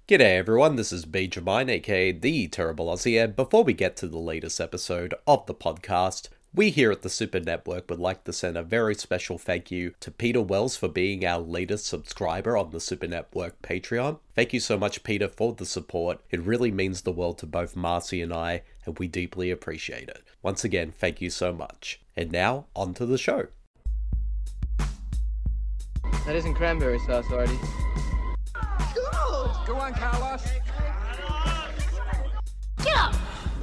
G'day everyone, this is B. Jermaine, aka The Terrible Aussie, and before we get to the latest episode of the podcast, we here at the Super Network would like to send a very special thank you to Peter Wells for being our latest subscriber on the Super Network Patreon. Thank you so much, Peter, for the support. It really means the world to both Marcy and I, and we deeply appreciate it. Once again, thank you so much. And now, on to the show. That isn't cranberry sauce, Artie. Go on, Carlos. Get up!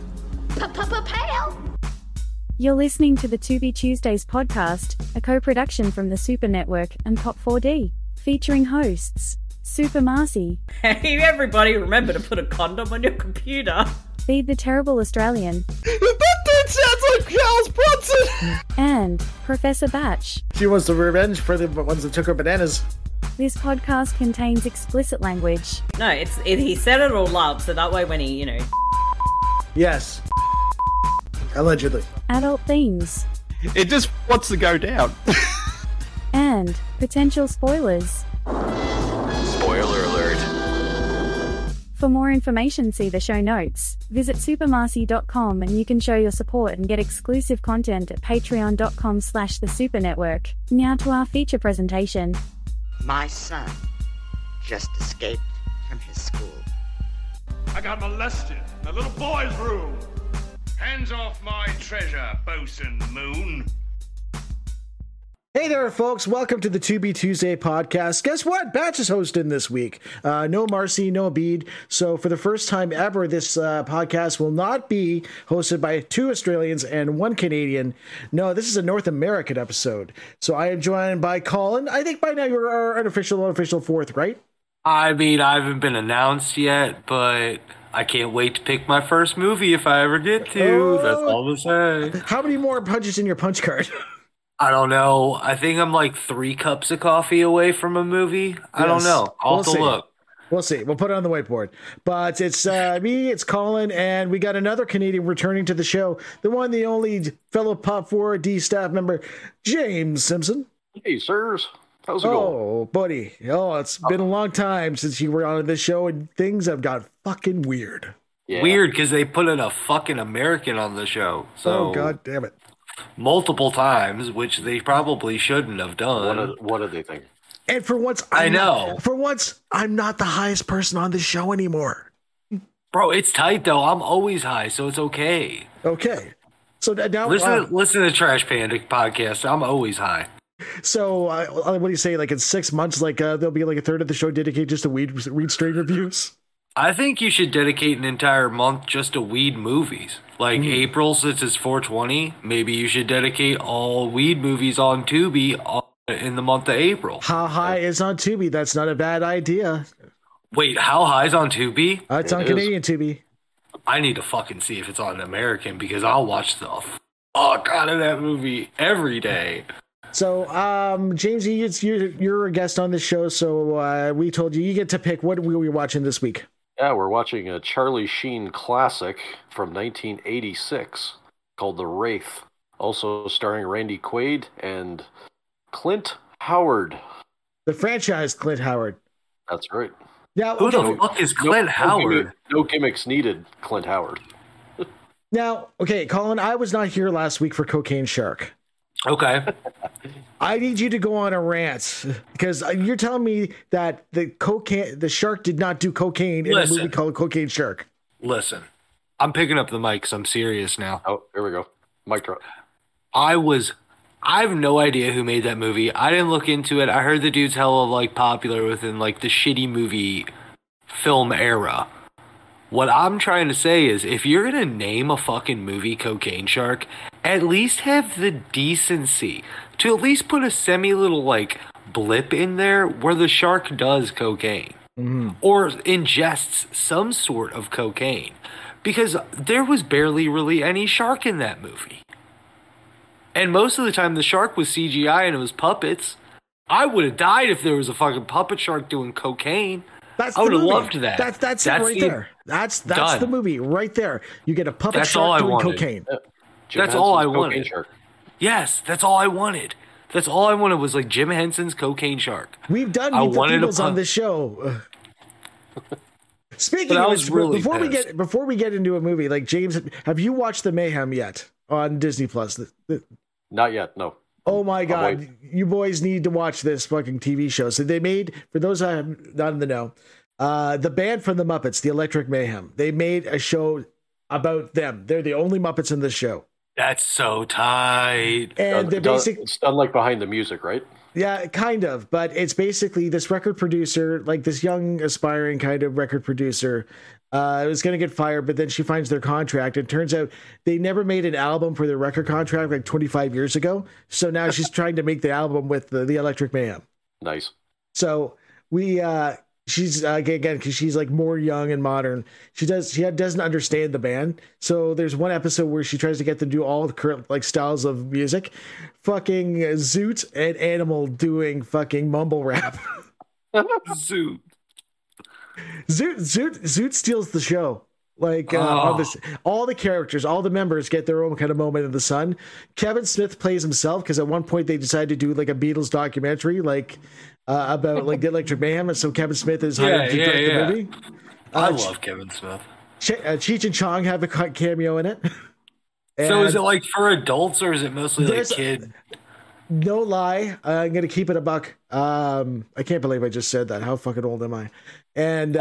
Pal! You're listening to the To Be Tuesdays podcast, a co-production from the Super Network and Pop4D, featuring hosts Super Marcy. Hey everybody, remember to put a condom on your computer. Feed the Terrible Australian. That dude sounds like Charles Bronson! And Professor Batch. She wants the revenge for the ones that took her bananas. This podcast contains explicit language. No, he said it all up, so that way when he, Yes. Allegedly. Adult themes. It just wants to go down. And potential spoilers. Spoiler alert. For more information, see the show notes. Visit supermarcy.com and you can show your support and get exclusive content at patreon.com/thesupernetwork. Now to our feature presentation. My son just escaped from his school. I got molested in a little boy's room. Hands off my treasure, Bosun Moon. Hey there, folks. Welcome to the To Be Tuesday podcast. Guess what? Batch is hosting this week. No Marcy, no Abid. So for the first time ever, this podcast will not be hosted by two Australians and one Canadian. No, this is a North American episode. So I am joined by Colin. I think by now you're our unofficial fourth, right? I mean, I haven't been announced yet, but I can't wait to pick my first movie if I ever get to. That's all to say. How many more punches in your punch card? I don't know. I think I'm like 3 cups of coffee away from a movie. I don't know. I'll have to look. We'll see. We'll put it on the whiteboard. But it's me, it's Colin, and we got another Canadian returning to the show. The one, the only fellow Pop4D staff member, James Simpson. Hey, sirs. How's it going? Oh, buddy. Oh, it's been a long time since you were on this show, and things have got fucking weird. Yeah. Weird, because they put in a fucking American on the show. So oh, God damn it. Multiple times, which they probably shouldn't have done. What do they think? And for once, I'm not the highest person on this show anymore. Bro, it's tight though. I'm always high, so it's okay. Okay. So now listen to Trash Panda podcast. I'm always high. So what do you say? Like in 6 months, there'll be like a third of the show dedicated just to weed strain reviews. I think you should dedicate an entire month just to weed movies. Like April, since it's 420, maybe you should dedicate all weed movies on Tubi in the month of April. How High is on Tubi? That's not a bad idea. Wait, How High's on Tubi? It's on Canadian Tubi. I need to fucking see if it's on American because I'll watch the fuck out of that movie every day. So, James, you're a guest on this show, so we told you get to pick what we were watching this week. Yeah, we're watching a Charlie Sheen classic from 1986 called The Wraith, also starring Randy Quaid and Clint Howard. The franchise Clint Howard. That's right. Now, who the fuck is Clint Howard? No gimmicks needed, Clint Howard. Now, okay, Colin, I was not here last week for Cocaine Shark. Okay. I need you to go on a rant because you're telling me that the shark did not do cocaine in a movie called Cocaine Shark. Listen, I'm picking up the mic because I'm serious now. Oh, here we go. Mic drop. I have no idea who made that movie. I didn't look into it. I heard the dude's hella popular within the shitty movie film era. What I'm trying to say is, if you're going to name a fucking movie Cocaine Shark, at least have the decency to at least put a semi-little, blip in there where the shark does cocaine. Mm-hmm. Or ingests some sort of cocaine. Because there was barely really any shark in that movie. And most of the time, the shark was CGI and it was puppets. I would have died if there was a fucking puppet shark doing cocaine. I would have loved that. That's it right there. That's the movie right there. You get a puppet shark doing cocaine. That's all I wanted. Yes, that's all I wanted. That's all I wanted was Jim Henson's Cocaine Shark. We've done Meet the Feebles on this show. Speaking But I of was which, really before we get into a movie, like James, have you watched The Mayhem yet on Disney Plus? Not yet, no. Oh my God, wait. you boys need to watch this fucking TV show. So they made, for those I am not in the know, the band from the Muppets, the Electric Mayhem, they made a show about them. They're the only Muppets in this show. That's so tight. And they basically, It's done like behind the music, right? yeah, kind of, but it's basically this record producer, like this young aspiring kind of record producer, was going to get fired, but then she finds their contract. It turns out they never made an album for their record contract like 25 years ago. So now she's trying to make the album with the Electric Mayhem. Nice. So she's again, because she's like more young and modern. She doesn't understand the band. So there's one episode where she tries to get them to do all the current like styles of music. Fucking Zoot and Animal doing fucking mumble rap. Zoot. Zoot steals the show. Like on this, all the characters, all the members get their own kind of moment in the sun. Kevin Smith plays himself because at one point they decided to do like a Beatles documentary, like about like the Electric Mayhem, and so Kevin Smith is hired to direct the movie. I love Kevin Smith. Cheech and Chong have a cameo in it. So is it like for adults or is it mostly like kid? No lie, I'm gonna keep it a buck. I can't believe I just said that. How fucking old am I? And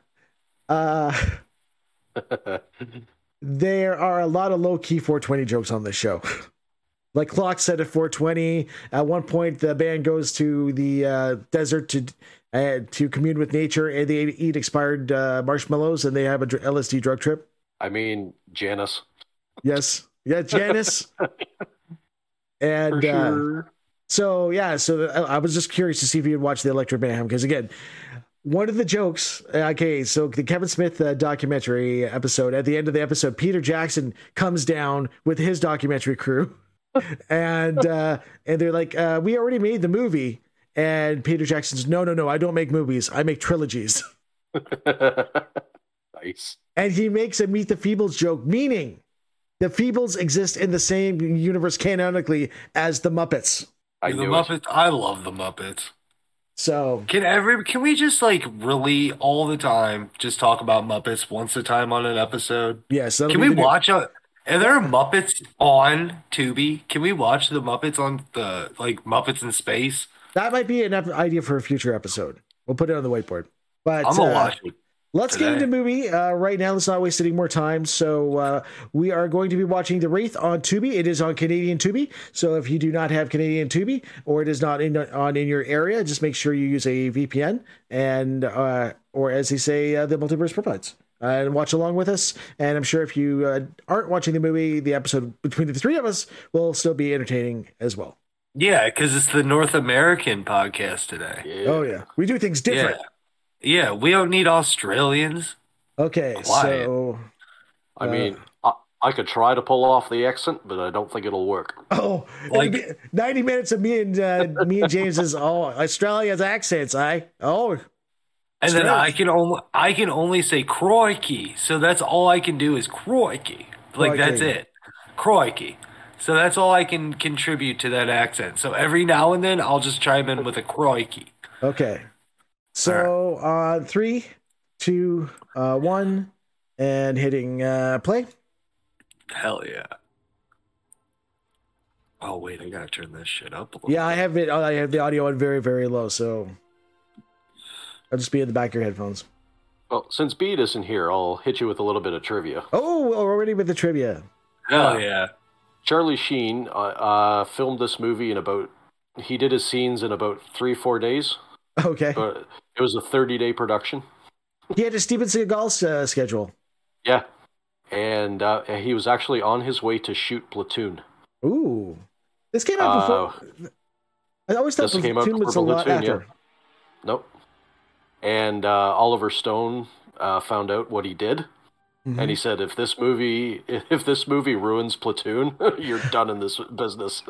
there are a lot of low-key 420 jokes on this show. Like clock set at 420. At one point, the band goes to the desert to commune with nature, and they eat expired marshmallows, and they have a LSD drug trip. I mean, Janice. Yes. Yeah, Janice. And sure. So I was just curious to see if you would watch the Electric Mayhem, because again, one of the jokes, okay, so the Kevin Smith documentary episode, at the end of the episode, Peter Jackson comes down with his documentary crew, and they're like, we already made the movie, and Peter Jackson's, no, I don't make movies, I make trilogies. Nice. And he makes a Meet the Feebles joke, meaning the Feebles exist in the same universe canonically as the Muppets. I love the Muppets. So can we just like really all the time just talk about Muppets once a time on an episode? Yes. Can we watch are there Muppets on Tubi? Can we watch the Muppets on the like Muppets in Space? That might be an idea for a future episode. We'll put it on the whiteboard. But I'm gonna watch it. Let's get into the movie right now. Let's not waste any more time. So we are going to be watching The Wraith on Tubi. It is on Canadian Tubi. So if you do not have Canadian Tubi or it is not in your area, just make sure you use a VPN and or as they say, the multiverse provides. And watch along with us. And I'm sure if you aren't watching the movie, the episode between the three of us will still be entertaining as well. Yeah, because it's the North American podcast today. Yeah. Oh, yeah. We do things different. Yeah, we don't need Australians. Okay, Quiet. so... I mean, I could try to pull off the accent, but I don't think it'll work. Oh, like 90 minutes of me and James's Australia's accents, Oh. And then I can only say crikey. So that's all I can do is crikey. Like that's it. Crikey. So that's all I can contribute to that accent. So every now and then I'll just chime in with a crikey. Okay. So 3, 2, 1, and hitting play. Hell yeah. Oh wait, I gotta turn this shit up a little. Yeah, I have it. I have the audio on very, very low, so I'll just be in the back of your headphones. Well, since Bede isn't here, I'll hit you with a little bit of trivia. Oh, we're already with the trivia. Hell yeah. Charlie Sheen filmed this movie he did his scenes in about 3-4 days. Okay. But it was a 30-day production. He had a Steven Seagal schedule. Yeah. And he was actually on his way to shoot Platoon. Ooh. This came out before. I always thought Platoon was a lot after. Yeah. Nope. And Oliver Stone found out what he did. Mm-hmm. And he said, if this movie ruins Platoon, you're done in this business.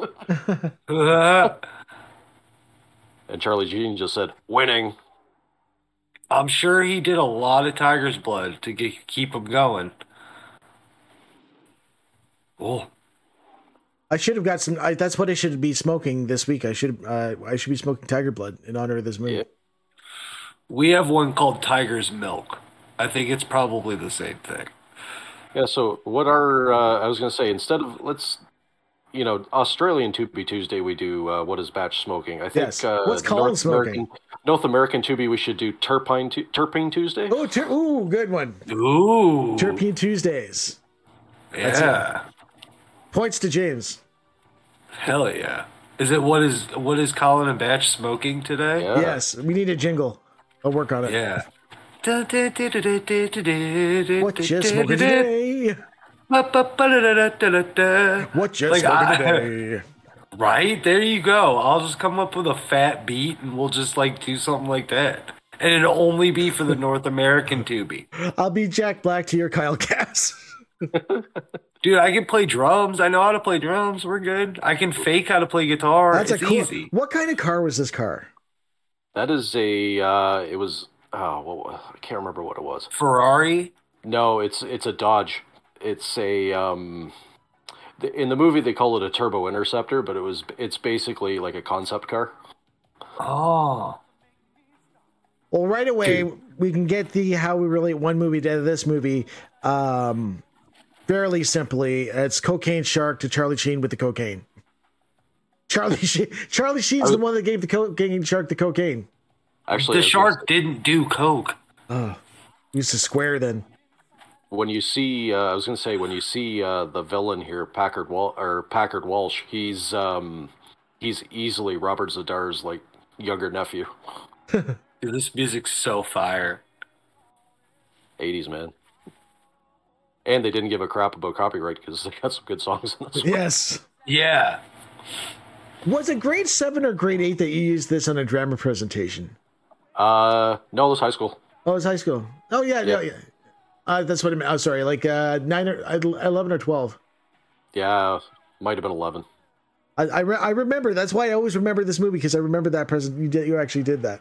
And Charlie Sheen just said, winning. I'm sure he did a lot of tiger's blood to keep him going. Oh. I should have got some. That's what I should be smoking this week. I should be smoking tiger blood in honor of this movie. Yeah. We have one called Tiger's Milk. I think it's probably the same thing. Yeah, so what are, I was going to say, instead of, Australian Tubi Tuesday, we do what is batch smoking. I think Yes. What's Colin smoking? North American Tubi, we should do Terpene Tuesday. Oh, good one. Ooh. Terpene Tuesdays. Yeah. Points to James. Hell yeah. Is it what is Colin and Batch smoking today? Yeah. Yes, we need a jingle. I'll work on it. Yeah. What you smoking today? What you smoking today? Right? There you go. I'll just come up with a fat beat and we'll just do something like that. And it'll only be for the North American Tubi. I'll be Jack Black to your Kyle Cass. Dude, I can play drums. I know how to play drums. We're good. I can fake how to play guitar. It's easy. What kind of car was this car? That is I can't remember what it was. Ferrari? No, it's a Dodge. It's a in the movie they call it a Turbo Interceptor, but it's basically like a concept car. Oh. Well, right away we can get how we relate one movie to this movie. Fairly simply, it's Cocaine Shark to Charlie Sheen with the cocaine. Charlie Sheen's the one that gave the Cocaine Shark the cocaine. Actually, the shark didn't do coke. Oh, used to square then. When you see, when you see the villain here, Packard Walsh, he's easily Robert Zadar's younger nephew. Dude, this music's so fire. 80s, man. And they didn't give a crap about copyright because they got some good songs in this one. Yes. Yeah. Was it grade 7 or grade 8 that you used this on a drama presentation? No, it was high school. Oh, it was high school. Oh, yeah. That's what I meant. Oh, sorry. 11 or 12. Yeah, might have been 11. I remember. That's why I always remember this movie, because I remember that you actually did that.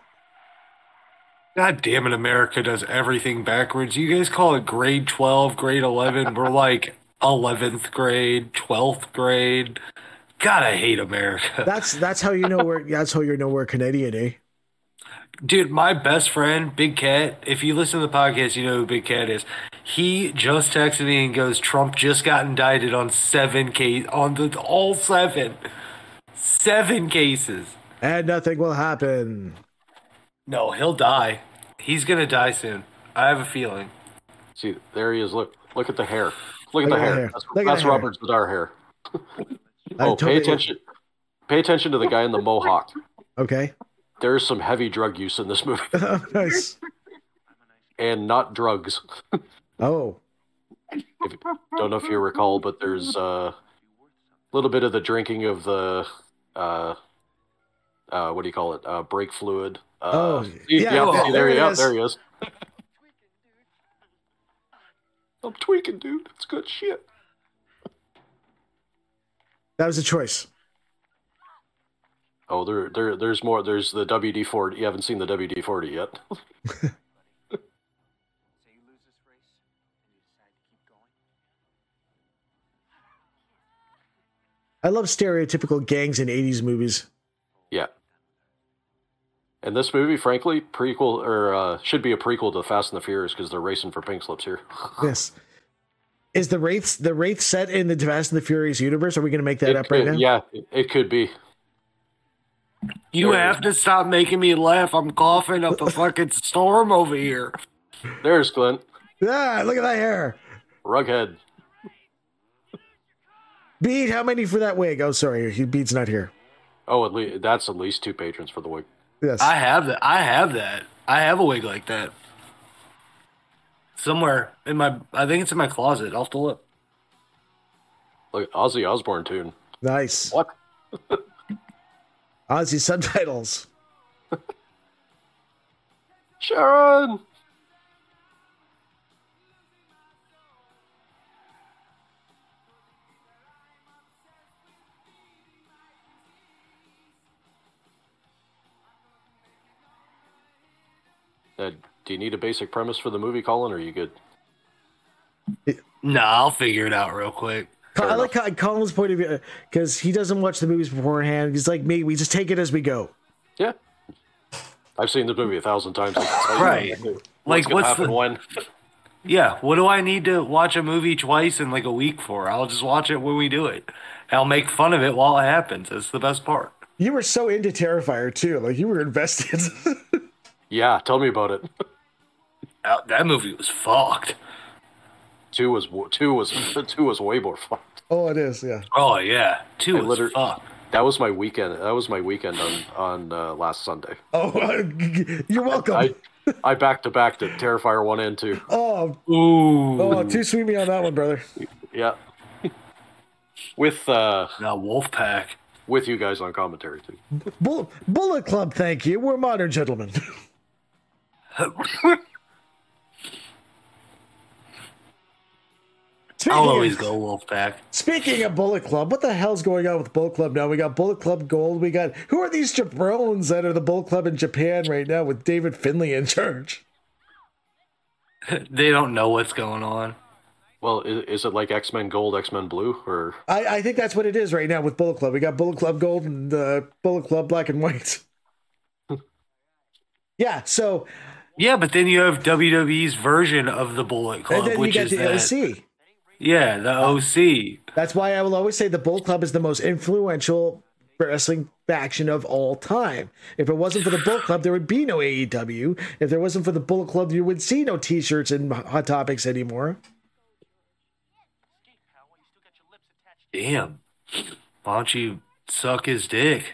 God damn it, America does everything backwards. You guys call it grade 12, grade 11. We're 11th grade, 12th grade. God, I hate America. That's how you know we're Canadian, eh? Dude, my best friend, Big Cat, if you listen to the podcast, you know who Big Cat is. He just texted me and goes, Trump just got indicted on 7 cases, all 7. 7 cases. And nothing will happen. No, he'll die. He's going to die soon. I have a feeling. See, there he is. Look at the hair. Look at the hair. That's Robert Zadar hair. Pay attention. Pay attention to the guy in the mohawk. Okay. There's some heavy drug use in this movie. Nice. And not drugs. Oh. Don't know if you recall, but there's a little bit of the drinking of the what do you call it? Brake fluid. Yeah, there he is. I'm tweaking, dude. It's good shit. That was a choice. Oh, there's more. There's the WD-40. You haven't seen the WD-40 yet. I love stereotypical gangs in 80s movies. Yeah. And this movie, frankly, should be a prequel to Fast and the Furious because they're racing for pink slips here. Yes. Is the Wraith set in the Fast and the Furious universe? Are we going to make that up right now? Yeah, it could be. You have to stop making me laugh. I'm coughing up a fucking storm over here. There's Clint. Ah, look at that hair. Rughead. Bede, how many for that wig? Oh, sorry, Bede's not here. Oh, that's at least 2 patrons for the wig. Yes. I have that. I have a wig like that. Somewhere in I think it's in my closet. I'll have to look. Look, Ozzy Osbourne tune. Nice. What? Ozzy subtitles. Sharon! Do you need a basic premise for the movie, Colin, or are you good? No, I'll figure it out real quick. I like Colin's point of view because he doesn't watch the movies beforehand. He's like me. We just take it as we go. Yeah. I've seen this movie 1,000 times. I can tell you Right. Like, gonna what's happen the- when? Yeah, what do I need to watch a movie twice in like a week for? I'll just watch it when we do it. I'll make fun of it while it happens. That's the best part. You were so into Terrifier too, like you were invested. Yeah, tell me about it. That movie was fucked. Two was way more fun. Oh, it is, yeah. Oh yeah, 2 was literally- fucked. That was my weekend. That was my weekend on last Sunday. Oh, you're welcome. I back to back to Terrifier 1 and 2. Oh, Ooh, too sweet me on that one, brother. Yeah. With now Wolfpack. with you guys on commentary too. Bullet Club, thank you. We're modern gentlemen. I'll always go Wolfpack. Speaking of Bullet Club, what the hell's going on with Bullet Club now? We got Bullet Club Gold. We got, who are these jabrones that are the Bullet Club in Japan right now with David Finlay in charge? They don't know what's going on. Well, is it like X-Men Gold, X-Men Blue, or I think that's what it is right now with Bullet Club. We got Bullet Club Gold and Bullet Club Black and White. Yeah, so. Yeah, but then you have WWE's version of the Bullet Club, And then which you get is the that. OC. Yeah, the OC. That's why I will always say the Bullet Club is the most influential wrestling faction of all time. If it wasn't for the Bullet Club, there would be no AEW. If there wasn't for the Bullet Club, you would see no T-shirts and Hot Topics anymore. Damn. Why don't you suck his dick?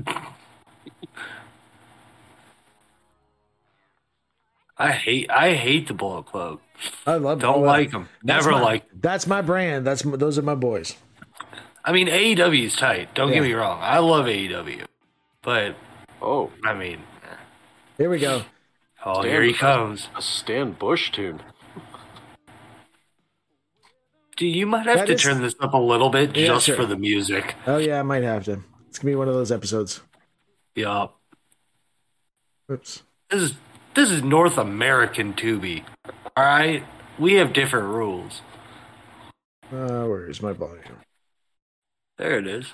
I hate the Bullet Club. I love. Don't like them. Never liked them. That's my brand. Those are my boys. I mean, AEW is tight. Don't get me wrong. I love AEW, but oh, I mean, here we go. Oh, here he comes. A Stan Bush tune. Dude, you might have to turn this up a little bit just sure. for the music. Oh yeah, I might have to. It's gonna be one of those episodes. Yup. Oops. This is North American Tubi. All right, we have different rules. Where's my volume? There it is.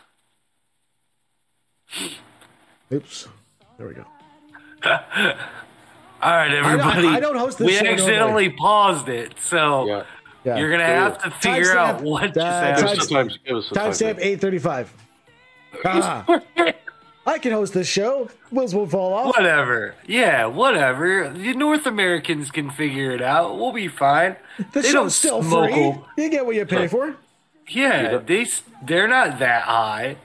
Oops. There we go. All right, everybody. I don't host this We show accidentally normally. paused it, so Yeah. you're gonna have to figure out what just happened. Timestamp 8:35. I can host this show. Wheels won't fall off. Whatever. Yeah, whatever. The North Americans can figure it out. We'll be fine. The They don't show's still smoke. free. You get what you pay for. Yeah, they're not that high.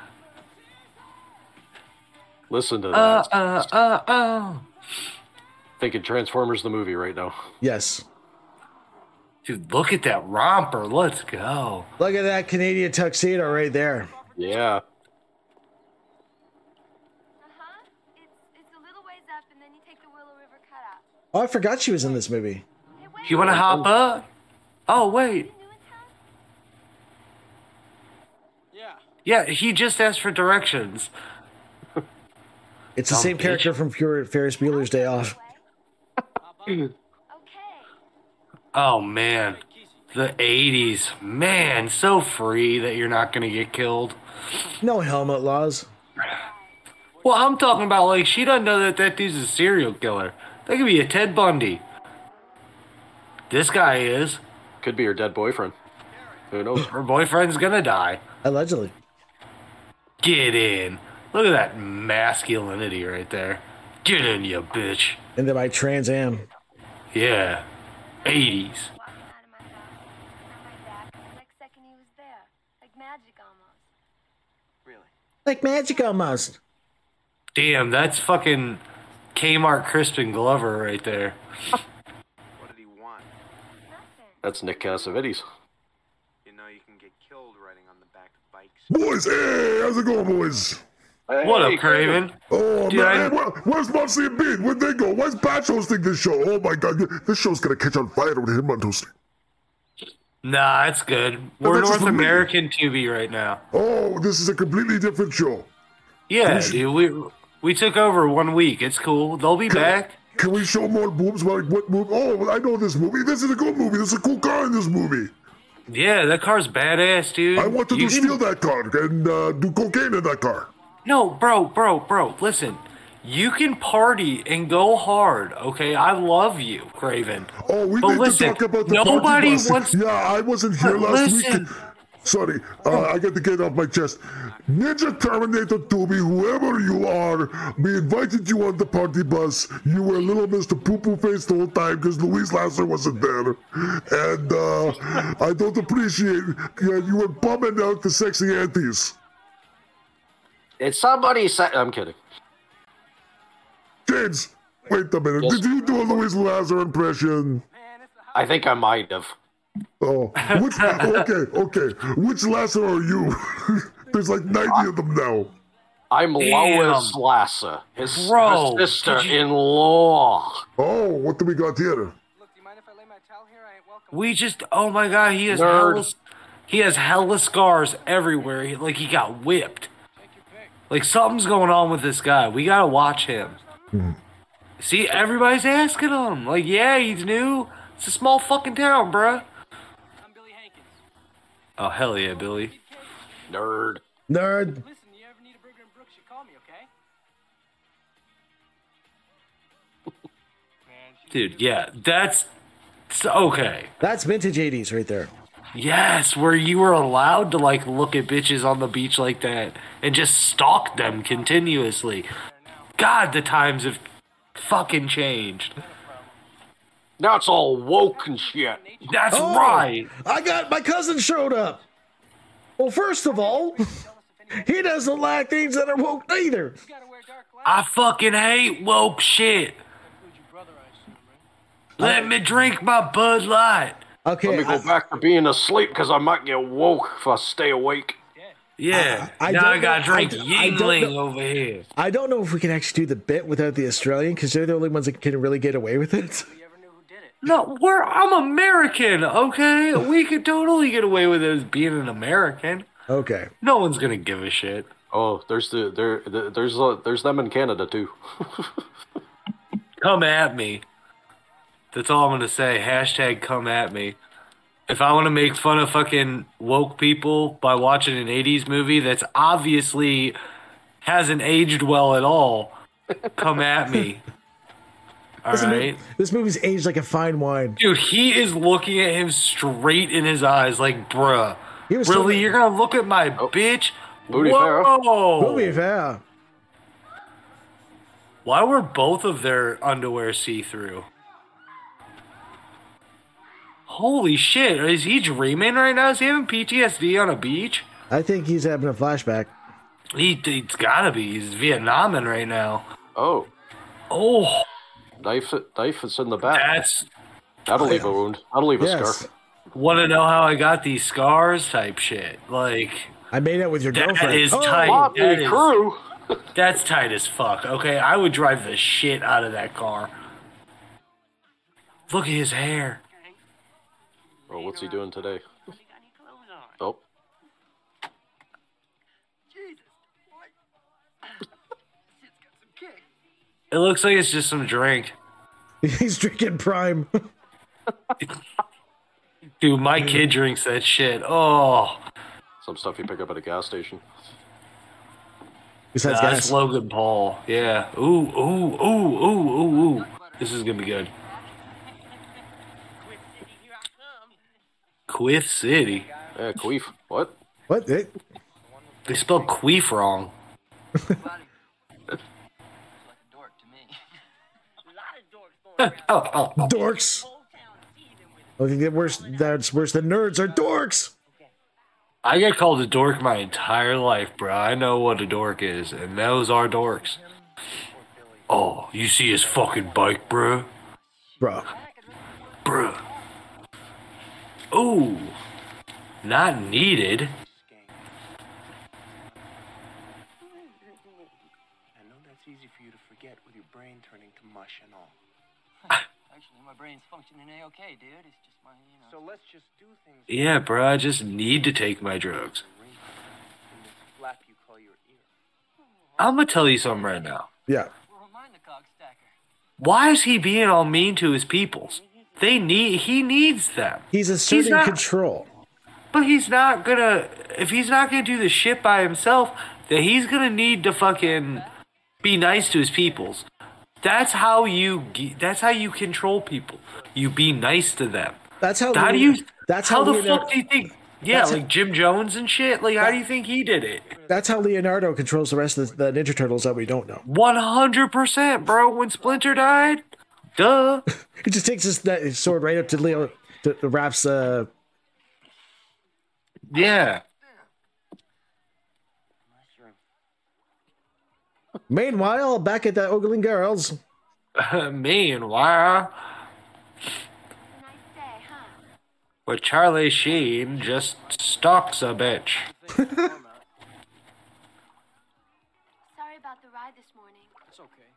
Listen to that. Thinking Transformers the movie right now. Yes. Dude, look at that romper. Let's go. Look at that Canadian tuxedo right there. Yeah. Oh, I forgot she was in this movie. You want to hop up? Oh, wait. Yeah, he just asked for directions. It's the same character from Ferris Bueller's Day Off. Oh, man. The 80s. Man, so free that you're not going to get killed. No helmet laws. Well, I'm talking about, like, she doesn't know that dude's a serial killer. That could be a Ted Bundy. This guy is. Could be her dead boyfriend. Who knows? Her boyfriend's gonna die. Allegedly. Get in. Look at that masculinity right there. Get in, you bitch. And then by Trans Am. Yeah. 80s. Like magic almost. Damn, that's fucking Kmart Crispin Glover right there. What did he want? That's Nick Cassavetes. You know you can get killed riding on the back of bikes. Boys, hey, how's it going, boys? What up, Craven? Oh, Dude, man, where's Marcy and Bean? Where'd they go? Why's Batch hosting this show? Oh, my God, this show's gonna catch on fire with him on hosting. Nah, it's good. No, We're that's just North for me. American Tubi right now. Oh, this is a completely different show. Yeah, dude, we took over 1 week. It's cool. They'll be back. Can we show more boobs? Like, what movie? Oh, I know this movie. This is a good movie. There's a cool car in this movie. Yeah, that car's badass, dude. I want to steal that car and do cocaine in that car. No, bro. Listen, You can party and go hard, okay? I love you, Craven. Oh, we But need listen, to talk about the nobody party bus. wants- Yeah, I wasn't here But last listen. week. Sorry, I got to get off my chest. Ninja Terminator 2, whoever you are, we invited you on the party bus. You were little Mr. Poo-Poo Face the whole time because Louise Lasser wasn't there. And I don't appreciate you were bumming out the sexy aunties. Did somebody say... I'm kidding. James, wait a minute. Yes. Did you do a Louise Lasser impression? I think I might have. Oh, okay. Which Lasser are you? There's like 90 of them now. I'm Damn. Lois Lasser, his Bro, sister-in-law. Oh, what do we got here? Look, do you mind if I lay my towel here? I ain't welcome. We just, oh my god, he has Nerd. hella scars everywhere. Like he got whipped. Like something's going on with this guy. We gotta watch him. See, everybody's asking him. Like, yeah, he's new. It's a small fucking town, bruh. I'm Billy Hankins. Oh, hell yeah, Billy. Nerd. Nerd. Listen, you ever need a burger in Brooks, you call me, okay? Dude, yeah, that's okay. That's vintage 80s right there. Yes, where you were allowed to, like, look at bitches on the beach like that and just stalk them continuously. God, the times have fucking changed. Now it's all woke and shit. That's Oh, right. my cousin showed up. Well, first of all, he doesn't like things that are woke either. I fucking hate woke shit. Let me drink my Bud Light. Okay, Let me go back to being asleep because I might get woke if I stay awake. Yeah, I now don't I gotta know- drink I don't Yingling know- over here. I don't know if we can actually do the bit without the Australian because they're the only ones that can really get away with it. No, I'm American, okay? We could totally get away with it as being an American. Okay. No one's gonna give a shit. Oh, there's them in Canada too. Come at me. That's all I'm gonna say. Hashtag come at me. If I want to make fun of fucking woke people by watching an 80s movie that's obviously hasn't aged well at all, come at me. Alright? This movie's aged like a fine wine. Dude, he is looking at him straight in his eyes like, bruh. He was Really? talking- You're gonna look at my bitch? Booty Whoa! Movie fair. Why were both of their underwear see-through? Holy shit, is he dreaming right now? Is he having PTSD on a beach? I think he's having a flashback. He's gotta be. He's Vietnaming right now. Oh, Oh, knife is in the back. That'll leave a wound. That'll leave a Yes. scar. wanna know how I got these scars type shit. Like, I made out with your that girlfriend. is Oh, tight. Motley That is- Crue. That's tight as fuck, okay? I would drive the shit out of that car. Look at his hair. Oh, what's he doing today? Oh, It looks like it's just some drink. He's drinking Prime. Dude, my kid drinks that shit. Oh, some stuff you pick up at a gas station. Besides nah, gas. that's Logan Paul. Yeah. Ooh. This is gonna be good. Queef City. Yeah, queef. What? What? They spelled queef wrong. Dorks. I think that's worse than nerds are dorks. I get called a dork my entire life, bro. I know what a dork is, and those are dorks. Oh, you see his fucking bike, bro? Bro. Bruh. Ooh. Not needed. I know that's easy for you to forget with your brain turning to mush and all. Actually, my brain's functioning A-okay, dude. It's just my, So let's just do things. Yeah, bro, I just need to take my drugs. In this flap you call your ear. I'm gonna tell you something right now. Yeah. Why is he being all mean to his peoples? He needs them. He's asserting not- control. But he's not gonna, if he's not gonna do the shit by himself, then he's gonna need to fucking be nice to his peoples. That's how you control people. You be nice to them. That's how. How the Leonardo, fuck do you think? Yeah, like Jim Jones and shit. Like, how do you think he did it? That's how Leonardo controls the rest of the Ninja Turtles that we don't know. 100%, bro. When Splinter died, duh. He just takes his sword right up to Leo, to Raph's. Yeah. Meanwhile, back at the Ogling Girls. Meanwhile, where Charlie Sheen just stalks a bitch. Sorry about the ride this morning. It's okay.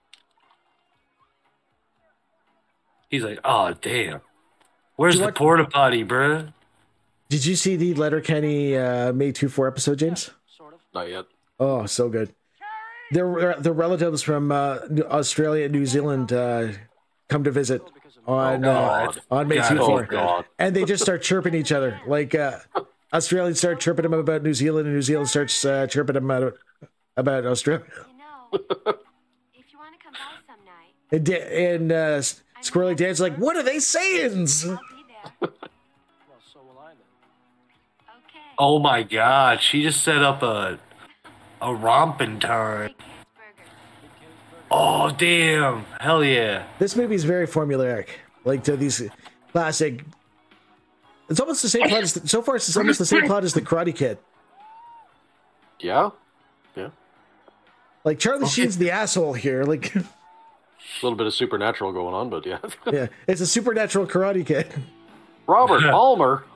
He's like, oh, damn. Where's the porta potty, bruh? Did you see the Letterkenny May 2-4 episode, James? Not yet. Oh, so good. Their relatives from Australia and New Zealand come to visit on May 2-4. And they just start chirping each other. Like Australians start chirping them about New Zealand, and New Zealand starts chirping them about Australia. If you want to come by some night. And Squirrely Dan's like, what are they saying? Oh my god, she just set up a romping time. Oh damn, hell yeah. This movie is very formulaic. Like to these classic. It's almost the same plot as so far it's almost the same plot as the Karate Kid. Yeah? Yeah. Like Charlie Sheen's the asshole here. Like a little bit of supernatural going on, but yeah. Yeah, it's a supernatural Karate Kid. Robert Palmer.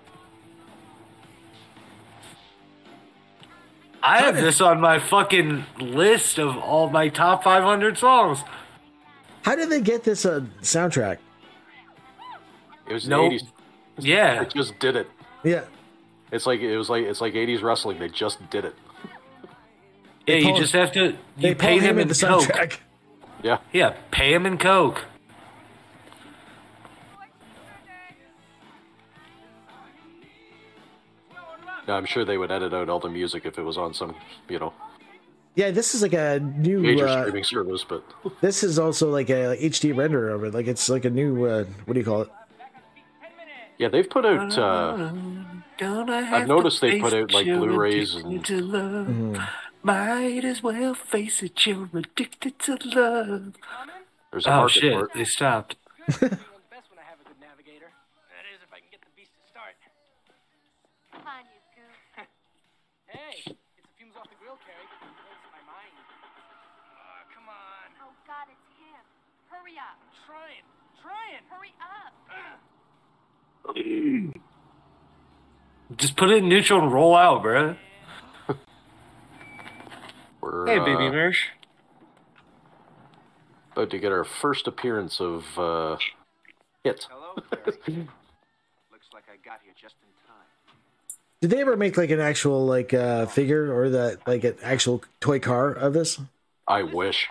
I have this on my fucking list of all my top 500 songs. How did they get this soundtrack? It was in the 80s. Yeah. They just did it. Yeah. It's like 80s wrestling. They just did it. Yeah, you just have to pay them in the Coke. soundtrack. Yeah. Yeah, pay him in Coke. Now, I'm sure they would edit out all the music if it was on some, Yeah, this is like a new major streaming service, but this is also like a HD render of it. Like it's like a new what do you call it? yeah, they've put out. I've noticed they put out like Blu-rays and. Might as well face it, you're addicted to love. There's a market for it. They stopped. Hey, it's the fumes off the grill, Carrie. It's my mind. Come on. Oh, God, it's him. Hurry up. Trying. Hurry up. Just put it in neutral and roll out, bruh. We're, hey, baby Mersh. About to get our first appearance of Hit. Hello, Carrie. Looks like I got here just in time. Did they ever make like an actual like figure or like an actual toy car of this? I wish.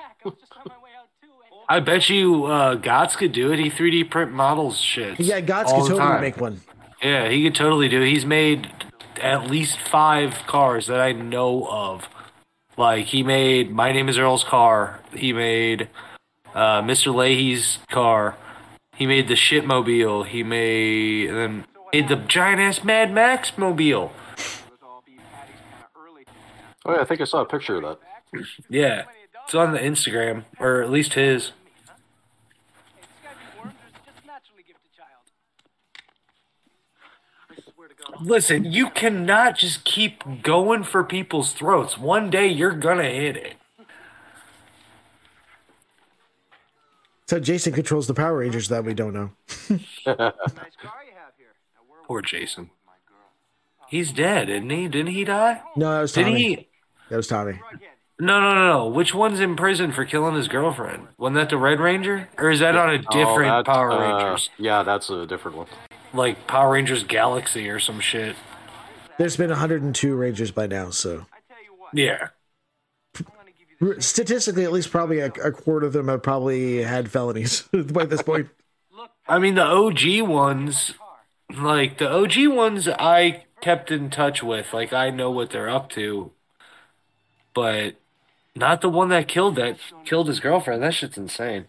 I bet you Gotts could do it. He 3D print models shit. Yeah, Gotts could totally make one. Yeah, he could totally do it. He's made at least 5 cars that I know of. Like, he made My Name is Earl's car. He made Mr. Leahy's car. He made the Shitmobile. He made the giant-ass Mad Max mobile. Oh, yeah, I think I saw a picture of that. Yeah, it's on the Instagram, or at least his. Listen, you cannot just keep going for people's throats. One day you're gonna hit it. So Jason controls the Power Rangers that we don't know. Poor Jason. He's dead, isn't he? Didn't he die? No, that was Tommy. That was Tommy. No. Which one's in prison for killing his girlfriend? Wasn't that the Red Ranger? Or is that on a different Power Rangers? Yeah, that's a different one. Like Power Rangers Galaxy or some shit. There's been 102 Rangers by now, so. Yeah. Statistically, at least probably a quarter of them have probably had felonies by this point. I mean, the OG ones, I kept in touch with. Like, I know what they're up to. But Not the one that killed his girlfriend. That shit's insane.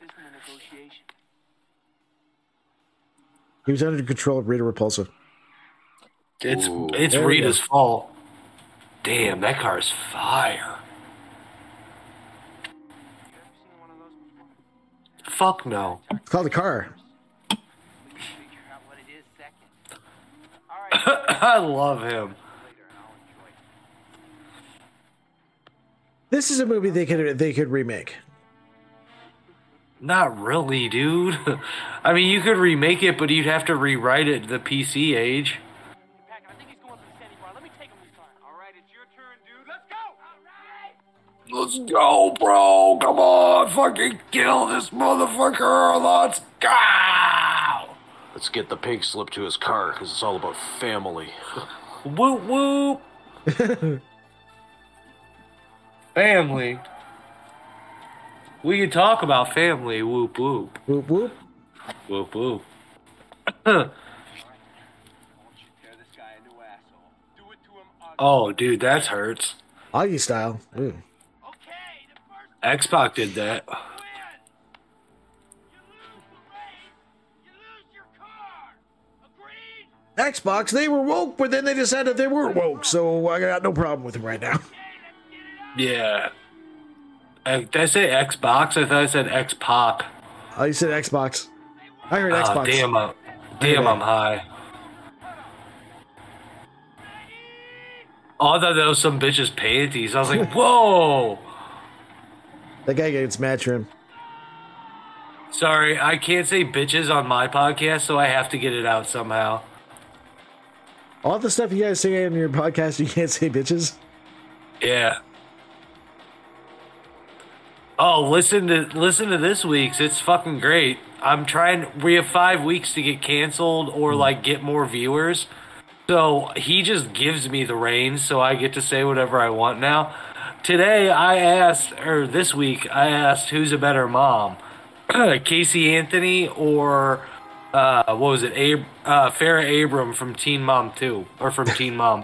He was under control of Rita Repulsa. It's There we Rita's go. fault. Damn, that car is fire. Fuck no. It's called a car. I love him. This is a movie they could remake. Not really, dude. I mean, you could remake it, but you'd have to rewrite it the PC age. Let's go, bro. Come on. Fucking kill this motherfucker. Let's go. Let's get the pink slip to his car, because it's all about family. Whoop, whoop. Family. We can talk about family. Whoop, whoop. Whoop, whoop. Whoop, whoop. Oh, dude, that hurts. Augie style. Ooh. X-Pac did that. Xbox, they were woke, but then they decided they weren't woke, so I got no problem with them right now. Yeah. Did I say Xbox? I thought I said X-Pac. Oh, you said Xbox. I heard Oh, Xbox. damn, I'm high. Oh, I thought that was some bitch's panties. I was like, whoa! That guy gets mad trim. Sorry, I can't say bitches on my podcast, so I have to get it out somehow. All the stuff you guys say in your podcast, you can't say bitches. Yeah. Oh, listen to this week's. It's fucking great. We have 5 weeks to get canceled or like get more viewers. So he just gives me the reins, so I get to say whatever I want now. This week I asked who's a better mom, Casey Anthony or what was it, Farrah Abram from Teen Mom 2 or from Teen Mom.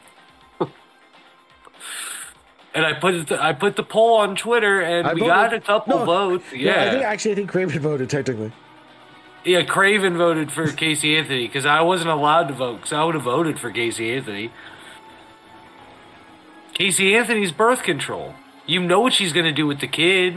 And I put the poll on Twitter, and we got a couple votes. Yeah, I think Craven voted technically. Yeah, Craven voted for Casey Anthony because I wasn't allowed to vote because I would have voted for Casey Anthony. Casey Anthony's birth control. You know what she's gonna do with the kid.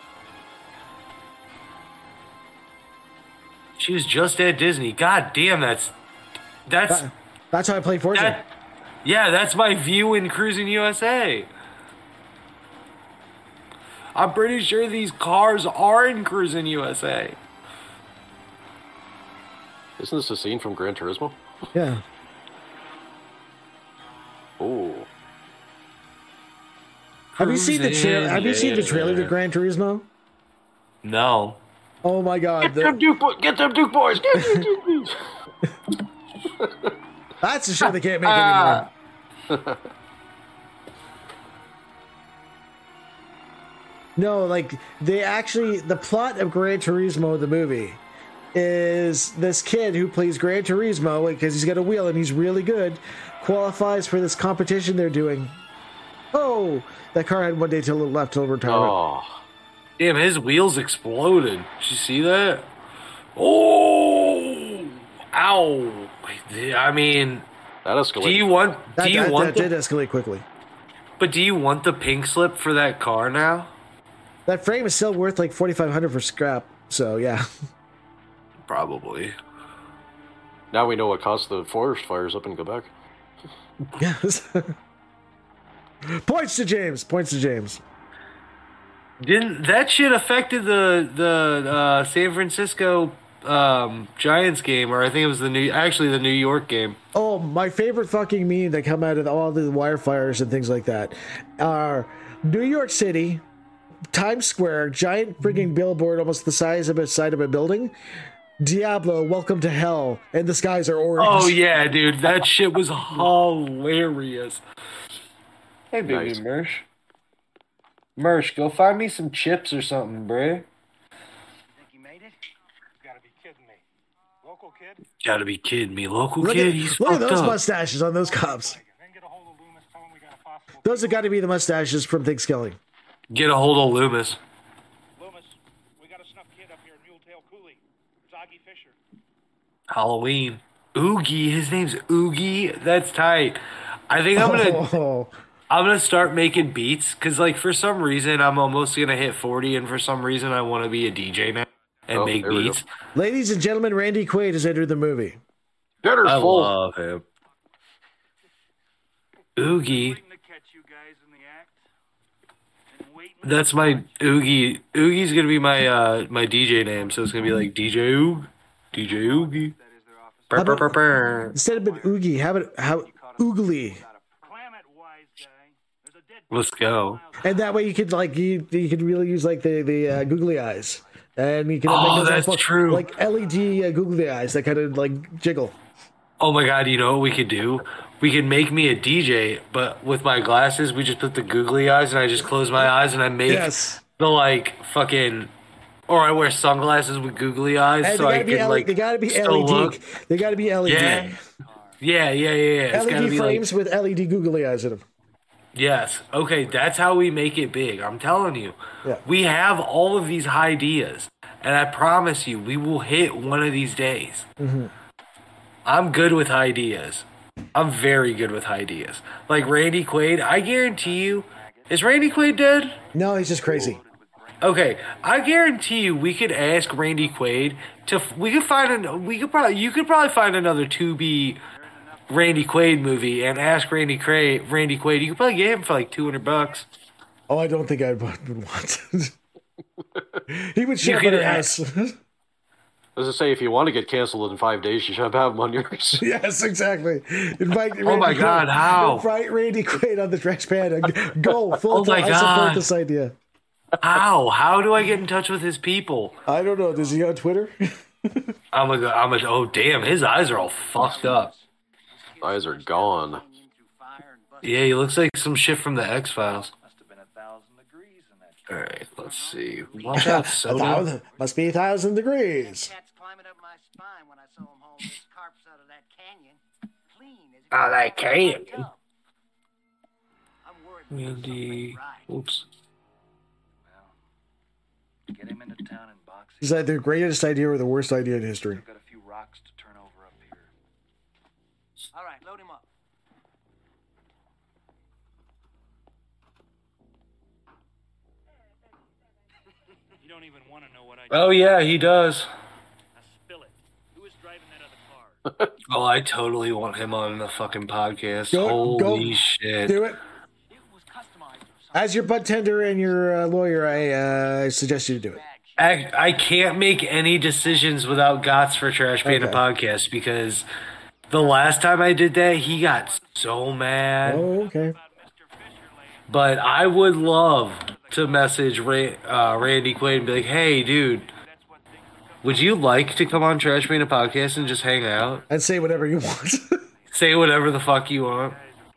She was just at Disney. God damn, that's how I play Forza. That's my view in Cruising USA. I'm pretty sure these cars are in Cruising USA. Isn't this a scene from Gran Turismo? Yeah. Oh. Have you seen the trailer to Gran Turismo? No. Oh my God! Get them Duke boys! Get them Duke boys! That's a show they can't make anymore. No, like the plot of Gran Turismo, the movie, is this kid who plays Gran Turismo because he's got a wheel and he's really good, qualifies for this competition they're doing. Oh, that car had one day till it left till retirement. Oh. Damn, his wheels exploded. Did you see that? Oh! Ow! I mean, that escalated. That did escalate quickly. But do you want the pink slip for that car now? That frame is still worth like $4,500 for scrap. So yeah. Probably. Now we know what caused the forest fires up in Quebec. Yes. Points to James. Didn't that shit affected the San Francisco Giants game, or I think it was the New York game? Oh, my favorite fucking meme that come out of all the wildfires and things like that are New York City, Times Square, giant freaking billboard almost the size of a side of a building. Diablo, welcome to hell, and the skies are orange. Oh yeah, dude, that shit was hilarious. Hey, baby, nice. Mersh, go find me some chips or something, bruh. Think you made it? You gotta be kidding me. Local kid? Gotta be kidding me. Local look kid? Look at those mustaches on those cops. Those have got to be the mustaches from Thanksgiving. Get a hold of Loomis. Loomis, we got a snuff kid up here in Muletail Coulee. It's Augie Fisher. Halloween. Oogie. His name's Oogie. That's tight. I think I'm gonna start making beats because, like, for some reason I'm almost gonna hit 40, and for some reason I want to be a DJ now and make beats. Ladies and gentlemen, Randy Quaid has entered the movie. I love him. Oogie. That's my Oogie. Oogie's gonna be my my DJ name, so it's gonna be like DJ Oog, DJ Oogie. Instead of an Oogie, how Oogly? Let's go. And that way you could you could really use like the googly eyes, and you can that's true. Like LED googly eyes that kind of like jiggle. Oh my god! You know what we could do? We could make me a DJ, but with my glasses, we just put the googly eyes, and I just close my eyes, and I make the like fucking. Or I wear sunglasses with googly eyes, and so I can like. They gotta be still LED. Look. They gotta be LED. Yeah. It's LED be frames with LED googly eyes in them. Yes. Okay, that's how we make it big. I'm telling you. Yeah. We have all of these ideas, and I promise you, we will hit one of these days. Mm-hmm. I'm good with ideas. I'm very good with ideas. Like Randy Quaid, I guarantee you. Is Randy Quaid dead? No, he's just crazy. Okay, I guarantee you, we could ask Randy Quaid to. You could probably find another 2B Randy Quaid movie and ask Randy Quaid. You could probably get him for like $200. Oh, I don't think I would want. He would show up at our house. As I say, if you want to get canceled in 5 days, you should have them on yours. Yes, exactly. Invite oh my God, how? Invite Randy Quaid on the Trash Panda. Go full time. I support this idea. How? How do I get in touch with his people? I don't know. Is he on Twitter? Oh damn, his eyes are all fucked up. Eyes are gone. Yeah, he looks like some shit from the X-Files. Alright, let's see. Watch out, Soda. Must be 1,000 degrees. Oh, that canyon. Randy. Oops. Get him into town and box. Is that the greatest idea or the worst idea in history? Got a few rocks to turn over up here. All right, load him up. You don't even want to know what I. Oh yeah, he does. Now spill it. Who is driving that other car? Oh, I totally want him on the fucking podcast. Holy shit! Do it. As your butt tender and your lawyer, I suggest you to do it. I can't make any decisions without Gots for Trash Panda Podcast because the last time I did that, he got so mad. Oh, okay. But I would love to message Randy Quaid and be like, hey, dude, would you like to come on Trash Panda Podcast and just hang out? And say whatever you want. Say whatever the fuck you want.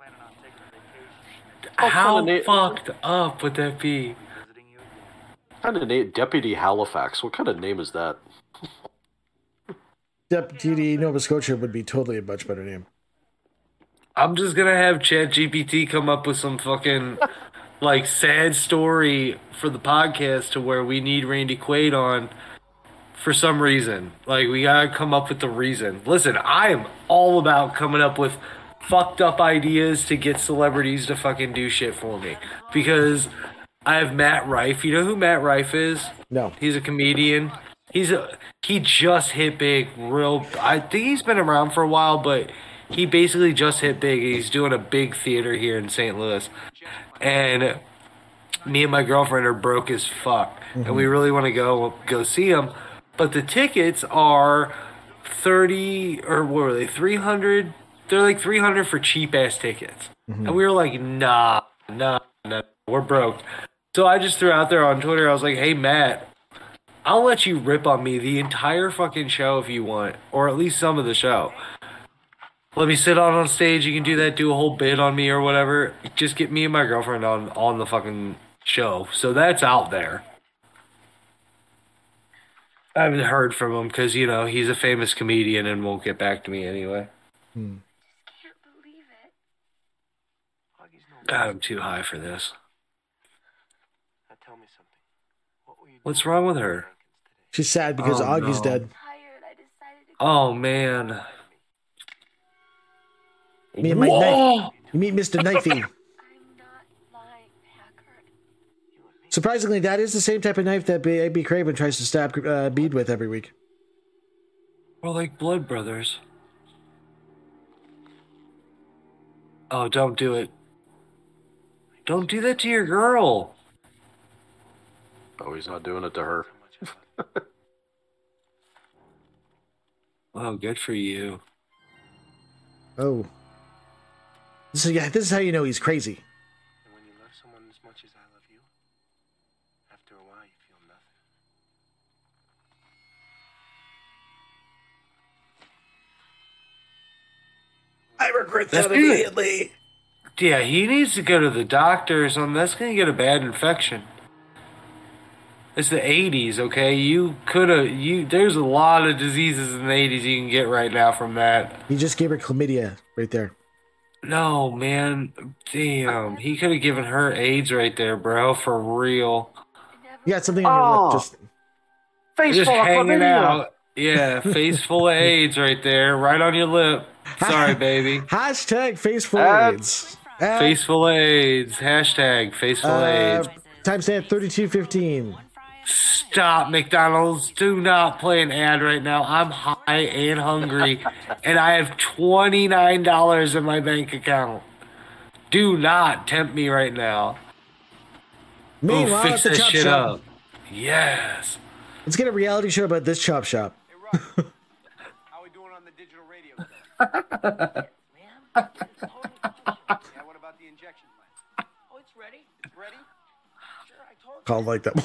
How fucked up would that be? What kind of name? Deputy Halifax. What kind of name is that? Deputy Nova Scotia would be totally a much better name. I'm just gonna have ChatGPT come up with some fucking like sad story for the podcast to where we need Randy Quaid on for some reason. Like we gotta come up with the reason. Listen, I am all about coming up with fucked up ideas to get celebrities to fucking do shit for me. Because I have Matt Rife. You know who Matt Rife is? No. He's a comedian. He just hit big I think he's been around for a while, but he basically just hit big. He's doing a big theater here in St. Louis. And me and my girlfriend are broke as fuck. Mm-hmm. And we really want to go see him. But the tickets are 30 or what were they? 300. They're like 300 for cheap ass tickets. Mm-hmm. And we were like, nah, we're broke. So I just threw out there on Twitter, I was like, hey Matt, I'll let you rip on me the entire fucking show if you want, or at least some of the show. Let me sit on stage, you can do that, do a whole bit on me or whatever. Just get me and my girlfriend on the fucking show. So that's out there. I haven't heard from him because, you know, he's a famous comedian and won't get back to me anyway. God, I'm too high for this. What's wrong with her? She's sad because Oh, Augie's no. dead. Oh, man. Me and my knife. You meet Mr. Knifey. Surprisingly, that is the same type of knife that A.B. Craven tries to stab Bede with every week. We're like blood brothers. Oh, don't do it. Don't do that to your girl. Oh, he's not doing it to her. Oh, good for you. Oh. This is how you know he's crazy. And when you love someone as much as I love you, after a while you feel nothing. I regret That's that good. immediately. Yeah, he needs to go to the doctor or something. That's going to get a bad infection. It's the 80s, okay? There's a lot of diseases in the 80s you can get right now from that. He just gave her chlamydia right there. No, man. Damn. He could have given her AIDS right there, bro. For real. You got something on your lip. Just Face just hanging out. Yeah, face full of AIDS right there. Right on your lip. Sorry, baby. Hashtag face full of AIDS. Face full of AIDS. Hashtag face full of AIDS. Timestamp 32:15. Stop, McDonald's. Do not play an ad right now. I'm high and hungry, and I have $29 in my bank account. Do not tempt me right now. Meanwhile, fix at the this chop shit shop. up. Yes. Let's get a reality show about this chop shop. How we doing on the digital radio stuff? Yeah, what about the injection plan? Oh, it's ready. It's ready? Sure, I told Called like that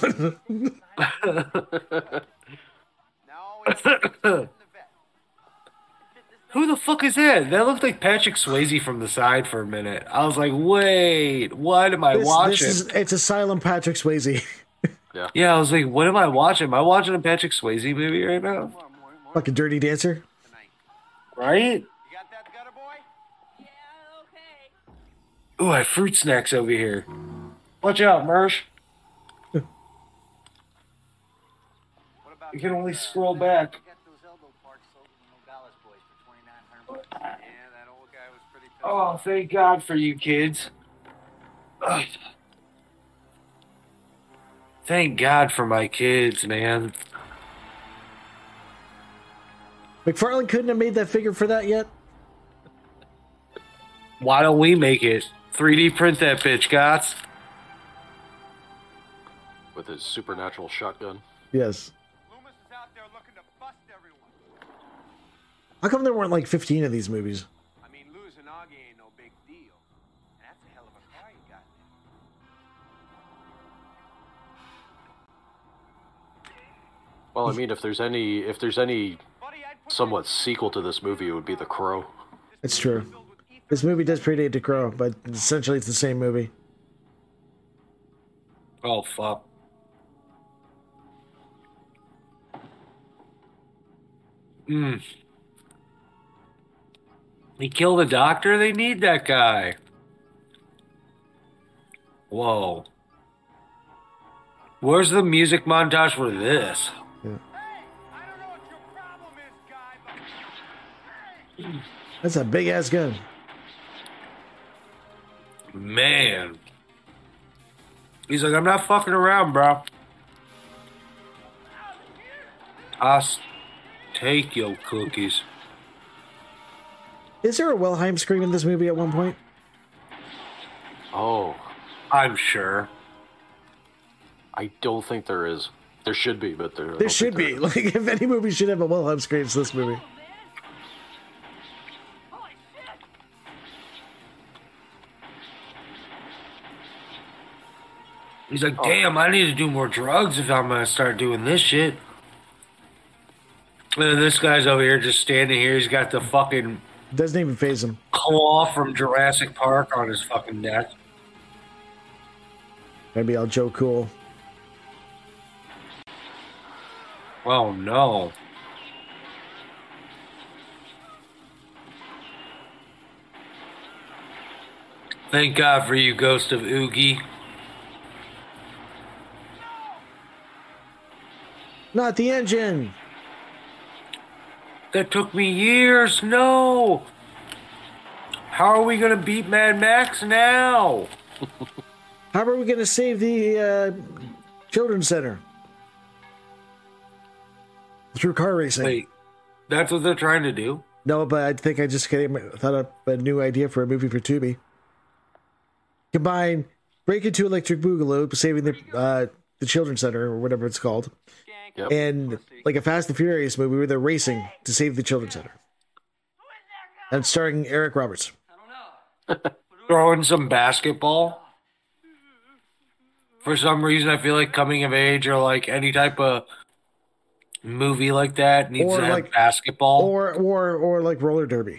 one. No, it's in the vet. Who the fuck is that? That looked like Patrick Swayze from the side for a minute. I was like, wait, what am I watching? It's Asylum Patrick Swayze. Yeah, I was like, what am I watching? Am I watching a Patrick Swayze movie right now? Fucking Dirty Dancer. Right? You got that, gutter boy? Ooh, I have fruit snacks over here. Watch out, Mersh. You can only scroll back. Get those elbow parts sold to the Nogales boys for $2,900. Yeah, that old guy was pretty pissed. Oh, thank God for you kids. Ugh. Thank God for my kids, man. McFarlane couldn't have made that figure for that yet. Why don't we make it? 3D print that bitch, Gots. With his supernatural shotgun. Yes. Loomis is out there looking to bust everyone. How come there weren't like 15 of these movies? I mean, losing Augie ain't no big deal. That's a hell of a car you got there. Well, I mean, if there's any somewhat sequel to this movie, it would be The Crow. It's true. This movie does predate The Crow, but essentially it's the same movie. Oh, fuck. He killed a doctor? They need that guy. Whoa. Where's the music montage for this? That's a big ass gun. Man. He's like, I'm not fucking around, bro. Take your cookies. Is there a Wilhelm scream in this movie at one point? Oh. I'm sure. I don't think there is. There should be, but there. There should be. Like, if any movie should have a Wilhelm scream, it's this movie. He's like, damn, I need to do more drugs if I'm gonna start doing this shit. And then this guy's over here just standing here. He's got the fucking doesn't even faze him. Claw from Jurassic Park on his fucking neck. Maybe I'll Joe Cool. Oh no. Thank God for you, Ghost of Oogie. Not the engine. That took me years. No. How are we gonna beat Mad Max now? How are we going to save the children's center? Through car racing. Wait, that's what they're trying to do? No, but I think I just thought up a new idea for a movie for Tubi. Combine Break Into Electric Boogaloo, saving the children's center, or whatever it's called, and like a Fast and Furious movie where they're racing to save the children's center. And starring Eric Roberts. Throwing some basketball. For some reason, I feel like Coming of Age or like any type of movie like that needs to have basketball. Or like roller derby.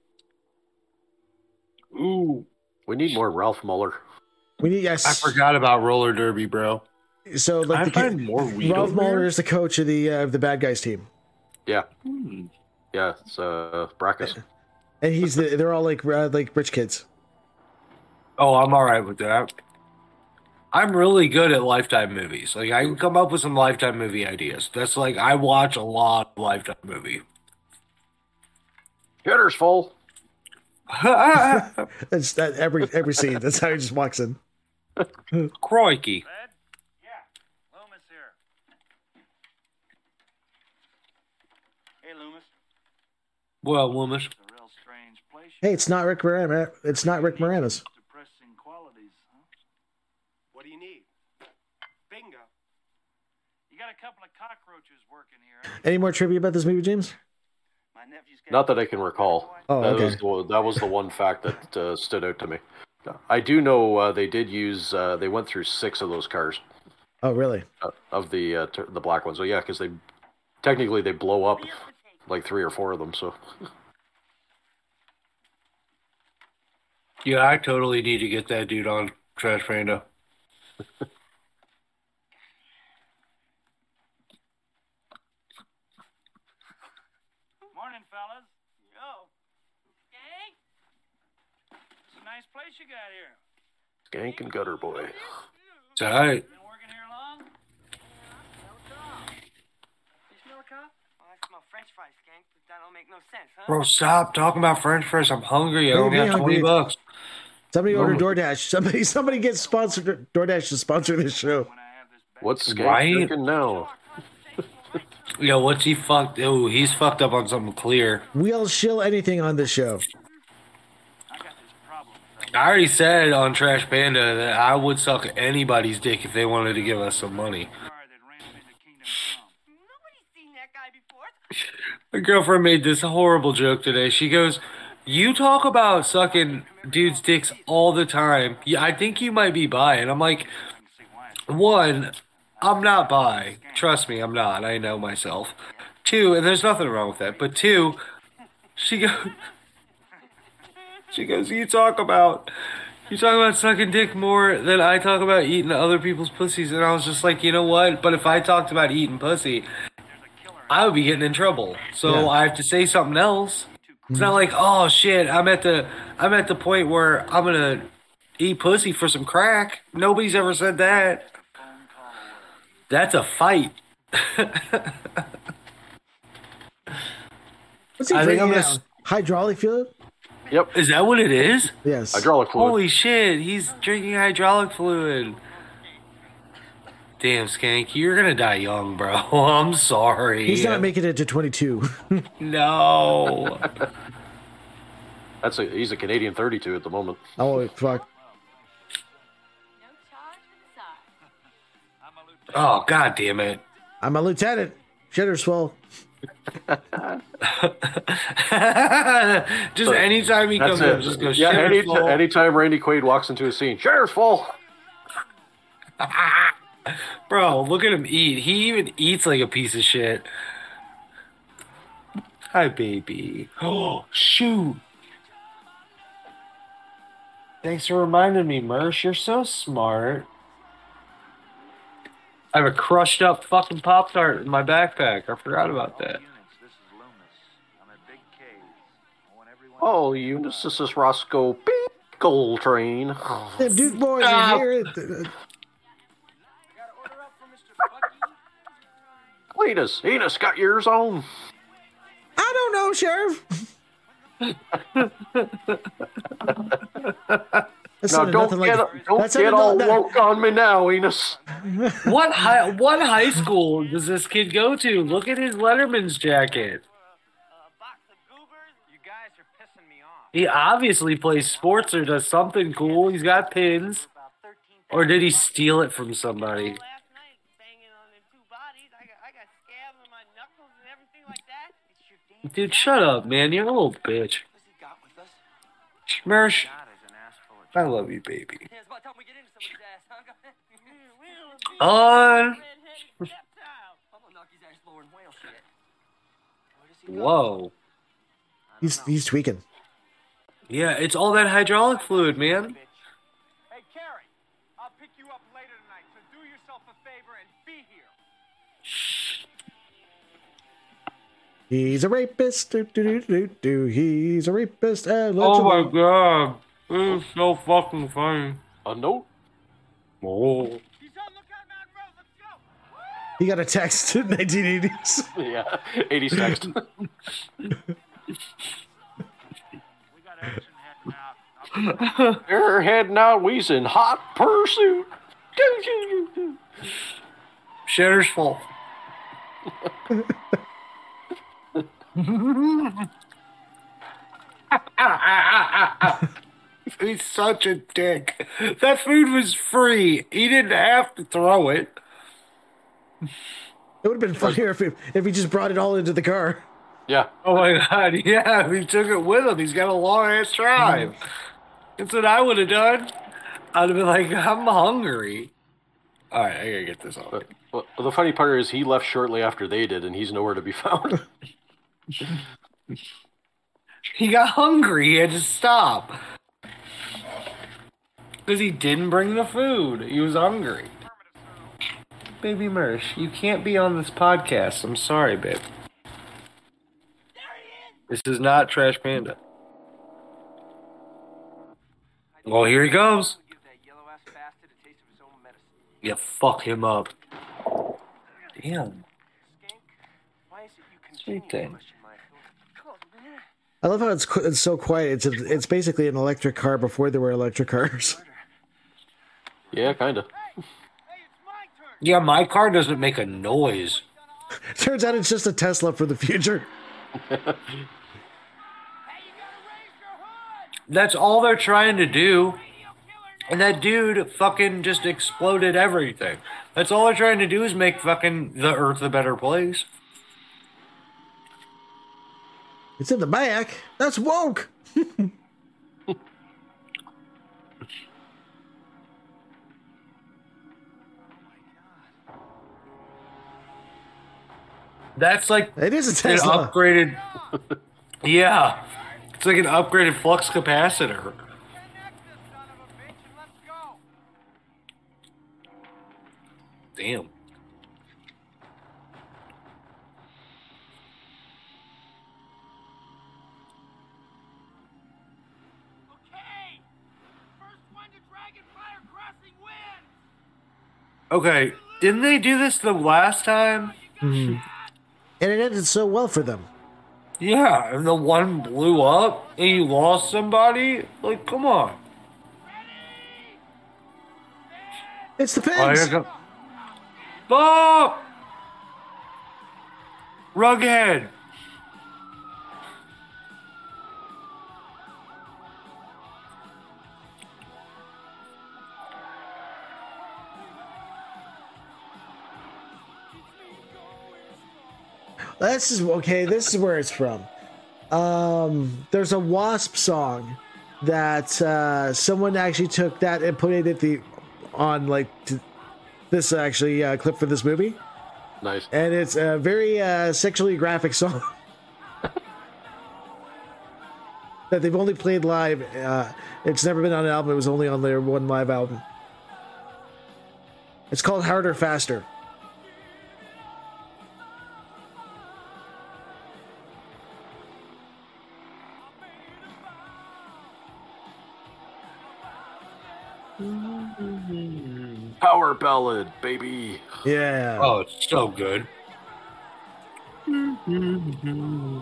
Ooh. We need more Ralph Muller. We need, yes. I forgot about roller derby, bro. So like Ralph Muller is the coach of the bad guys team. Yeah. Yeah, it's Brackus. And they're all like rich kids. Oh, I'm all right with that. I'm really good at Lifetime movies. Like, I can come up with some Lifetime movie ideas. That's like, I watch a lot of Lifetime movie. Hitter's full. That's that every scene. That's how he just walks in. Crikey. Yeah, Loomis here. Hey, Loomis. Well, Loomis. It's a real strange place. Hey, it's not Rick Moranis. It's not Rick Moranis. Depressing qualities, huh? What do you need? Bingo. You got a couple of cockroaches working here. Any more trivia about this movie, James? Not that I can recall. Oh, okay. That was the one fact that stood out to me. I do know they did use. They went through 6 of those cars. Oh, really? Of the black ones. So yeah, because they blow up like 3 or 4 of them. So. Yeah, I totally need to get that dude on Trash Panda. Morning, fellas. Yo. Skank? It's a nice place you got here. Skank and Gutter Boy. It's all right. Been working here long? You smell a cop? Oh, I smell French fries, Skank, but that don't make no sense, huh? Bro, stop talking about French fries. I'm hungry. I only have $20. Somebody order DoorDash. Somebody gets sponsored. DoorDash to sponsor this show. What's Skank drinking now? Yo, what's he fucked? Oh, he's fucked up on something clear. We'll shill anything on this show. I already said on Trash Panda that I would suck anybody's dick if they wanted to give us some money. My girlfriend made this horrible joke today. She goes, "You talk about sucking dudes' dicks all the time. Yeah, I think you might be bi." And I'm like, one, I'm not bi. Trust me, I'm not. I know myself. 2, and there's nothing wrong with that. But 2, she goes, you talk about sucking dick more than I talk about eating other people's pussies. And I was just like, you know what? But if I talked about eating pussy, I would be getting in trouble. So I have to say something else. It's not like, oh shit, I'm at the point where I'm gonna eat pussy for some crack. Nobody's ever said that. That's a fight. What's he I think I'm drinking gonna now? Hydraulic fluid? Yep. Is that what it is? Yes. Hydraulic fluid. Holy shit, he's drinking hydraulic fluid. Damn, Skank, you're gonna die young, bro. I'm sorry. He's not making it to 22. No. He's a Canadian 32 at the moment. Oh, fuck. Oh, god damn it. I'm a lieutenant. Shitter's full. Just anytime he comes in, just go, shitter's full. Anytime Randy Quaid walks into a scene, shitter's full. Bro, look at him eat. He even eats like a piece of shit. Hi, baby. Oh, shoot. Thanks for reminding me, Mersh. You're so smart. I have a crushed up fucking Pop-Tart in my backpack. I forgot about that. Oh, Eunice, this is Roscoe Pickle Train. The Duke boys are here. Enos got yours on. I don't know, Sheriff. Now, don't get all woke on me now, Enos. What high school does this kid go to? Look at his Letterman's jacket. He obviously plays sports or does something cool. He's got pins. Or did he steal it from somebody? Dude, shut up, man. You're a little bitch. Mersh, I love you, baby. On. Whoa. He's tweaking. Yeah, it's all that hydraulic fluid, man. Hey, Carrie, I'll pick you up later tonight, so do yourself a favor and be here. He's a rapist. He's a rapist. Oh my god. This is so fucking funny. A note? Oh. He got a text in 1980s. Yeah, 80s text. They're heading out. We's in hot pursuit. Shitter's full. He's such a dick. That food was free. He didn't have to throw it. It would have been funnier if he just brought it all into the car. Yeah. Oh my god, yeah, he took it with him. He's got a long ass drive. That's what I would have done. I'd have been like, I'm hungry. Alright, I gotta get this on. Well, the funny part is he left shortly after they did, and he's nowhere to be found. He got hungry. He had to stop. Because he didn't bring the food. He was hungry. Baby Mersh, you can't be on this podcast. I'm sorry, babe. This is not Trash Panda. Well, here he goes. Yeah, fuck him up. Damn. Sweet thing. I love how it's so quiet. It's basically an electric car before there were electric cars. Yeah, kind of. Yeah, my car doesn't make a noise. Turns out it's just a Tesla for the future. That's all they're trying to do. And that dude fucking just exploded everything. That's all they're trying to do is make fucking the Earth a better place. It's in the back. That's woke. That's like it is a Tesla. An upgraded. Yeah, it's like an upgraded flux capacitor. Damn. Okay, didn't they do this the last time? Mm-hmm. And it ended so well for them. Yeah, and the one blew up and you lost somebody? Like, come on. It's the pigs. Oh! Rughead. This is okay. This is where it's from. There's a Wasp song that someone actually took that and put it at this actually clip for this movie. Nice. And it's a very sexually graphic song that they've only played live. It's never been on an album. It was only on their one live album. It's called Harder, Faster. Power ballad, baby. Yeah. Oh, it's so good. Mm-hmm.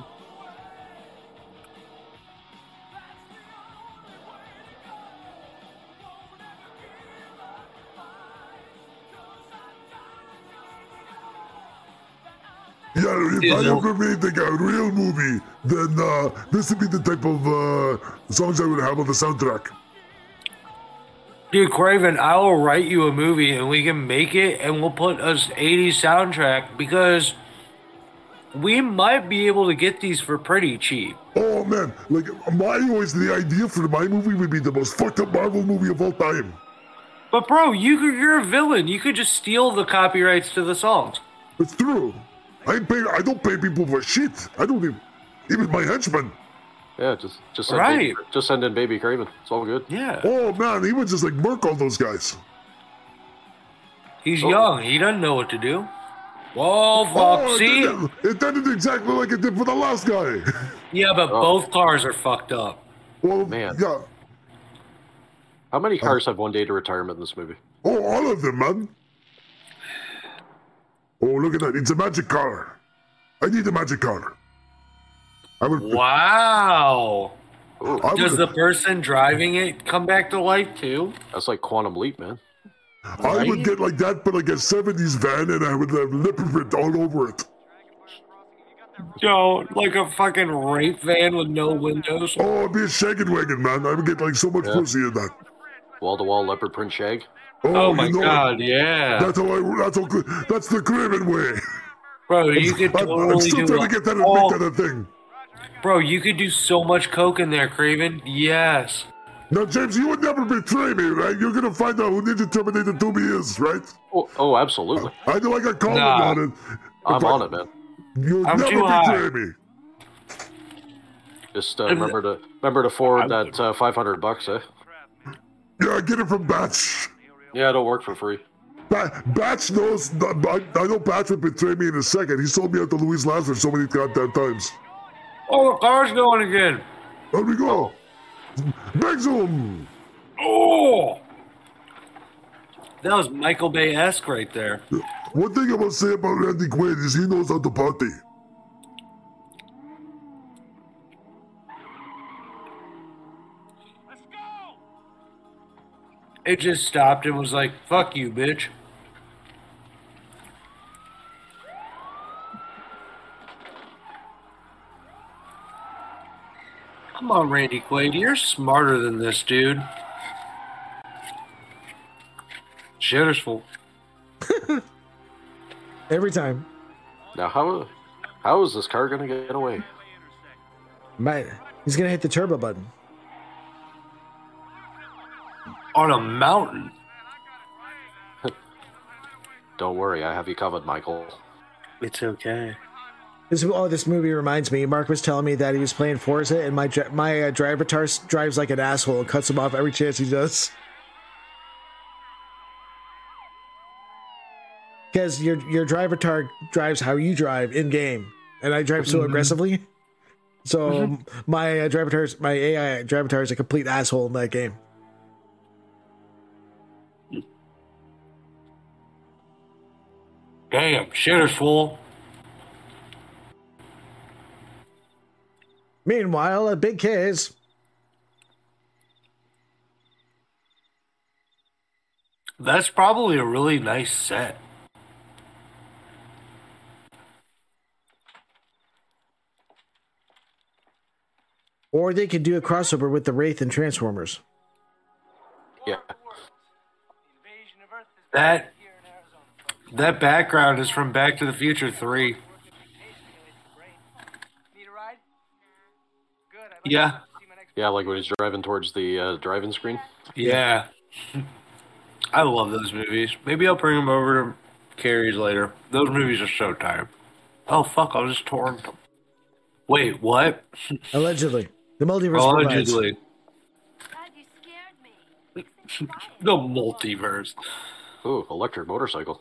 Yeah, if I ever made like a real movie, then this would be the type of songs I would have on the soundtrack. Dude, Craven, I will write you a movie and we can make it and we'll put a 80s soundtrack because we might be able to get these for pretty cheap. Oh man, like the idea for my movie would be the most fucked up Marvel movie of all time. But bro, you're a villain. You could just steal the copyrights to the songs. It's true. I don't pay people for shit. I don't even my henchmen. Yeah, just send in Baby Craven. It's all good. Yeah. Oh man, he would just like murk all those guys. He's young. He doesn't know what to do. Whoa, fuck! See, it did exactly like it did for the last guy. Yeah, but both cars are fucked up. Well, man. Yeah. How many cars have one day to retirement in this movie? Oh, all of them, man. Oh, look at that. It's a magic car. I need a magic car. Wow. Does the person driving it come back to life too? That's like Quantum Leap, man. I would get like that, but like a 70s van, and I would have leopard print all over it. Yo, like a fucking rape van with no windows. Oh, it'd be a shaggin' wagon, man. I would get like so much pussy in that. Wall-to-wall leopard print shag. Oh my god, yeah. That's the Craven way. Bro, you could totally I'm still trying to get that and make that a thing. Bro, you could do so much coke in there, Craven. Yes. Now, James, you would never betray me, right? You're gonna find out who Ninja Terminator 2B is, right? Oh, absolutely. I know I got called on it. I'm on it, man. You'll I'm never too high. betray me. Just remember to forward that $500, eh? Yeah, get it from Batch. Yeah, it'll work for free. Batch knows. I know Batch would betray me in a second. He sold me out to Louise Lasser so many goddamn times. Oh, the car's going again. There we go. Big zoom. Oh, that was Michael Bay-esque right there. One thing I must say about Randy Quaid is he knows how to party. It just stopped and was like, fuck you, bitch. Come on, Randy Quaid. You're smarter than this, dude. Shit is full. Every time. Now, how is this car gonna get away? He's gonna hit the turbo button. On a mountain. Don't worry, I have you covered, Michael. It's okay. This movie reminds me. Mark was telling me that he was playing Forza, and my driver drives like an asshole and cuts him off every chance he does. Because your driver drives how you drive in game, and I drive so aggressively. So my AI driver is a complete asshole in that game. Damn, shit is full. Meanwhile, at Big K's. That's probably a really nice set. Or they could do a crossover with the Wraith and Transformers. Yeah. That background is from Back to the Future 3. Yeah. Yeah, like when he's driving towards the driving screen. Yeah. I love those movies. Maybe I'll bring them over to Carrie's later. Those movies are so tired. Oh, fuck, I just torn them. Wait, what? Allegedly. The multiverse. Allegedly. The multiverse. Ooh, electric motorcycle.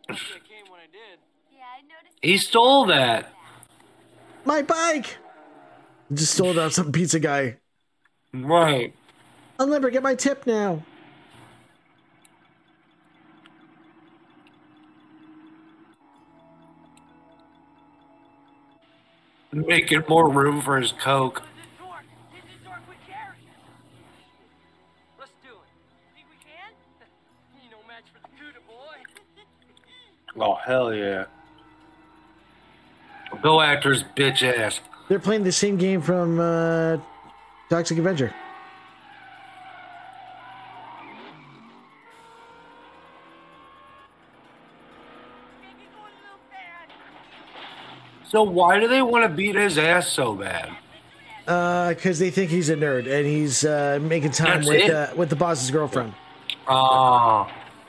He stole that. My bike! Just stole it off some pizza guy. Right. I'll never get my tip now. Making more room for his coke. Let's do it. Think we can? You no match for the Cuda boy. Oh, hell yeah. Go actors, bitch ass. They're playing the same game from Toxic Avenger. So why do they want to beat his ass so bad? Because they think he's a nerd and he's making time with the boss's girlfriend. Oh.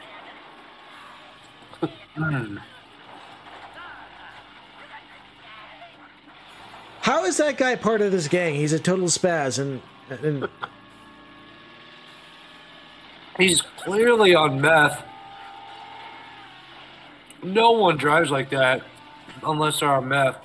How is that guy part of this gang? He's a total spaz and He's clearly on meth. No one drives like that unless they're on meth.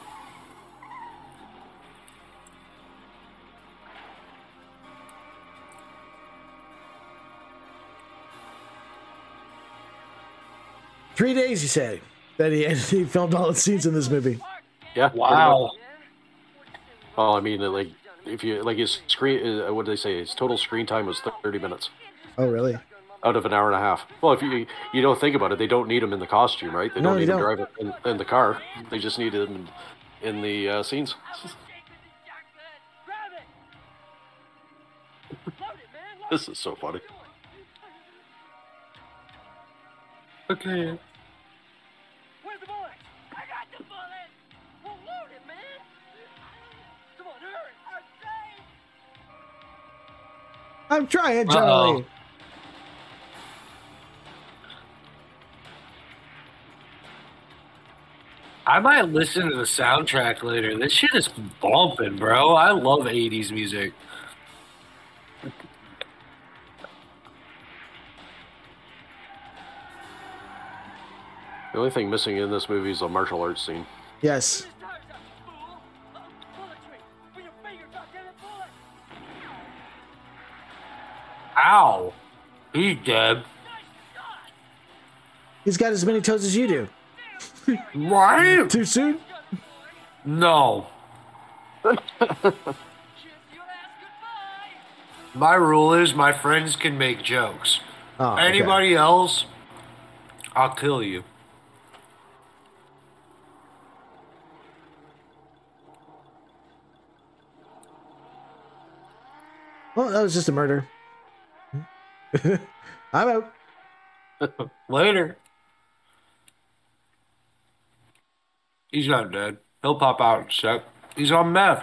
Three days, he said, that he filmed all the scenes in this movie. Yeah. Wow. Well, I mean, like, if you like his screen, what did they say? His total screen time was 30 minutes Oh, really? out of an hour and a half. Well, if you don't think about it, they don't need him in the costume, right? They No, don't they need him don't. driving in the car. They just need him in the scenes. This is so funny. Okay. Where's the bullet? I got the bullet. Well, load it, man. Come on, hurry. I'm trying, Charlie. Uh-oh. I might listen to the soundtrack later. This shit is bumping, bro. I love 80s music. The only thing missing in this movie is a martial arts scene. Yes. Ow. He's dead. He's got as many toes as you do. Right? Too soon? No. My rule is my friends can make jokes. Oh, okay. Anybody else, I'll kill you. Well, that was just a murder. I'm out. Later. He's not dead. He'll pop out in a sec. He's on meth.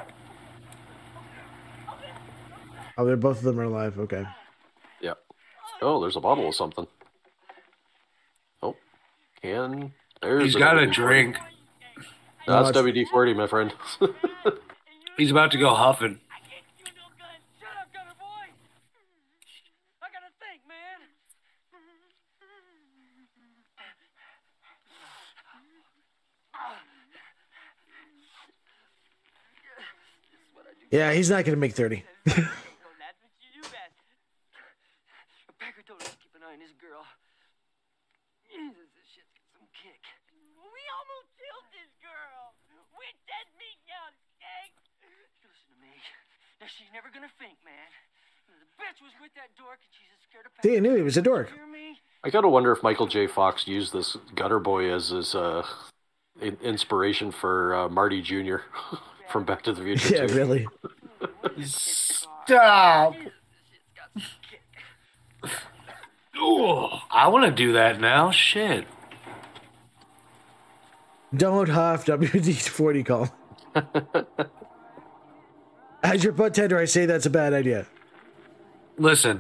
Oh, they're both of them are alive. Okay. Yeah. Oh, there's a bottle of something. Oh, can. There's He's a got a WD-40. drink. That's No, WD-40, my friend. He's about to go huffing. I gotta think, man. Yeah, he's not going to make 30. Packer told us to keep an eye on this girl. Jesus, this shit's got some kick. We almost killed this girl. We're dead meat now, Skank. Listen to me. Now, she's never gonna think, man. The bitch was with that dork and she's as scared of See, I knew he was a dork. I gotta wonder if Michael J. Fox used this gutter boy as his inspiration for Marty Jr. from Back to the Future. Yeah, 2. really. Stop. Ooh, I want to do that now. Shit. Don't huff, WD-40 call. As your bartender, I say that's a bad idea. Listen.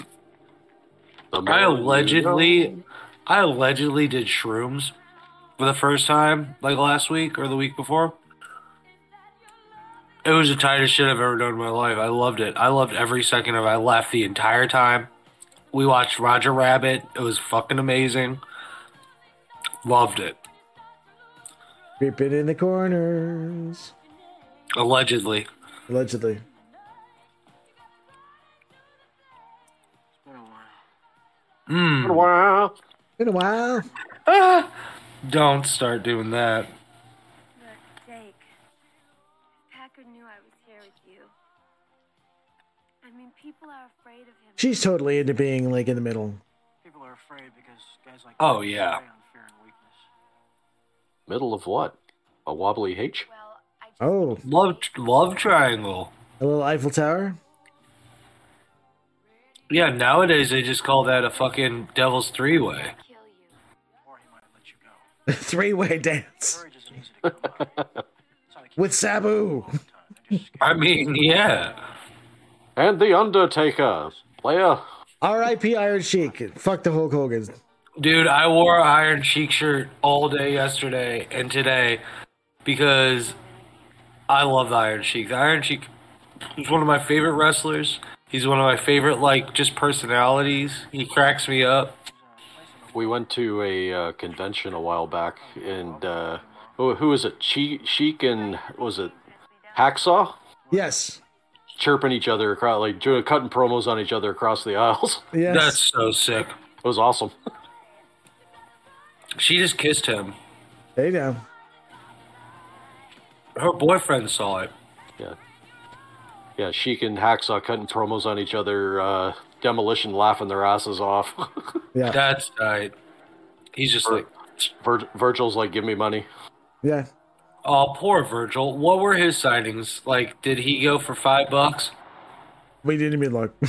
I allegedly did shrooms for the first time, like last week or the week before. It was the tightest shit I've ever done in my life. I loved it. I loved every second of it. I laughed the entire time. We watched Roger Rabbit. It was fucking amazing. Loved it. Creeping in the corners. Allegedly. Allegedly. Mm. Been a while. Ah, don't start doing that. I mean, people are afraid of him. She's totally into being like in the middle. People are afraid because guys like Oh, him yeah. prey on fear and weakness. Middle of what? A wobbly H? Oh, Love triangle. a little Eiffel Tower. Yeah, nowadays they just call that a fucking devil's three-way. Three-way dance with Sabu. I mean, yeah. And The Undertaker. Player. R.I.P. Iron Sheik. Fuck the Hulk Hogan. Dude, I wore an Iron Sheik shirt all day yesterday and today because I love the Iron Sheik. The Iron Sheik is one of my favorite wrestlers. He's one of my favorite, like, just personalities. He cracks me up. We went to a convention a while back, and who was it? Sheik and, was it Hacksaw? Yes. Chirping each other across, like cutting promos on each other across the aisles. Yes. That's so sick. It was awesome. She just kissed him. Hey now. Her boyfriend saw it. Yeah. Yeah, Sheik and Hacksaw cutting promos on each other, Demolition laughing their asses off. Yeah. That's right. He's just like... Virgil's like, give me money. Yeah. Oh, poor Virgil. What were his signings? Like, did he go for $5? We didn't even look.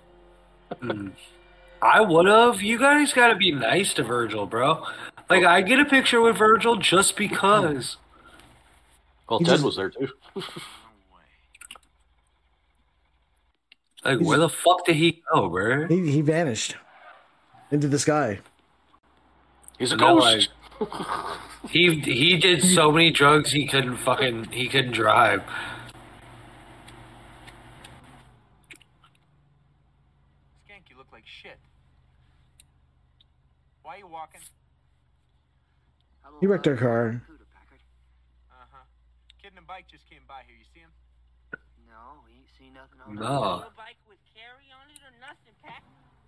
I would have. You guys got to be nice to Virgil, bro. Like, I get a picture with Virgil just because. Well, Ted was there too. Like, where the fuck did he go, bro? He vanished into the sky. He's a And then, ghost. He did so many drugs he couldn't drive. Skank, you look like shit. Why are you walking? He wrecked our car. Uh-huh. Kid in a bike just came by here. You see him? No, we ain't seen nothing on No. bike with carry on it or nothing, Pat?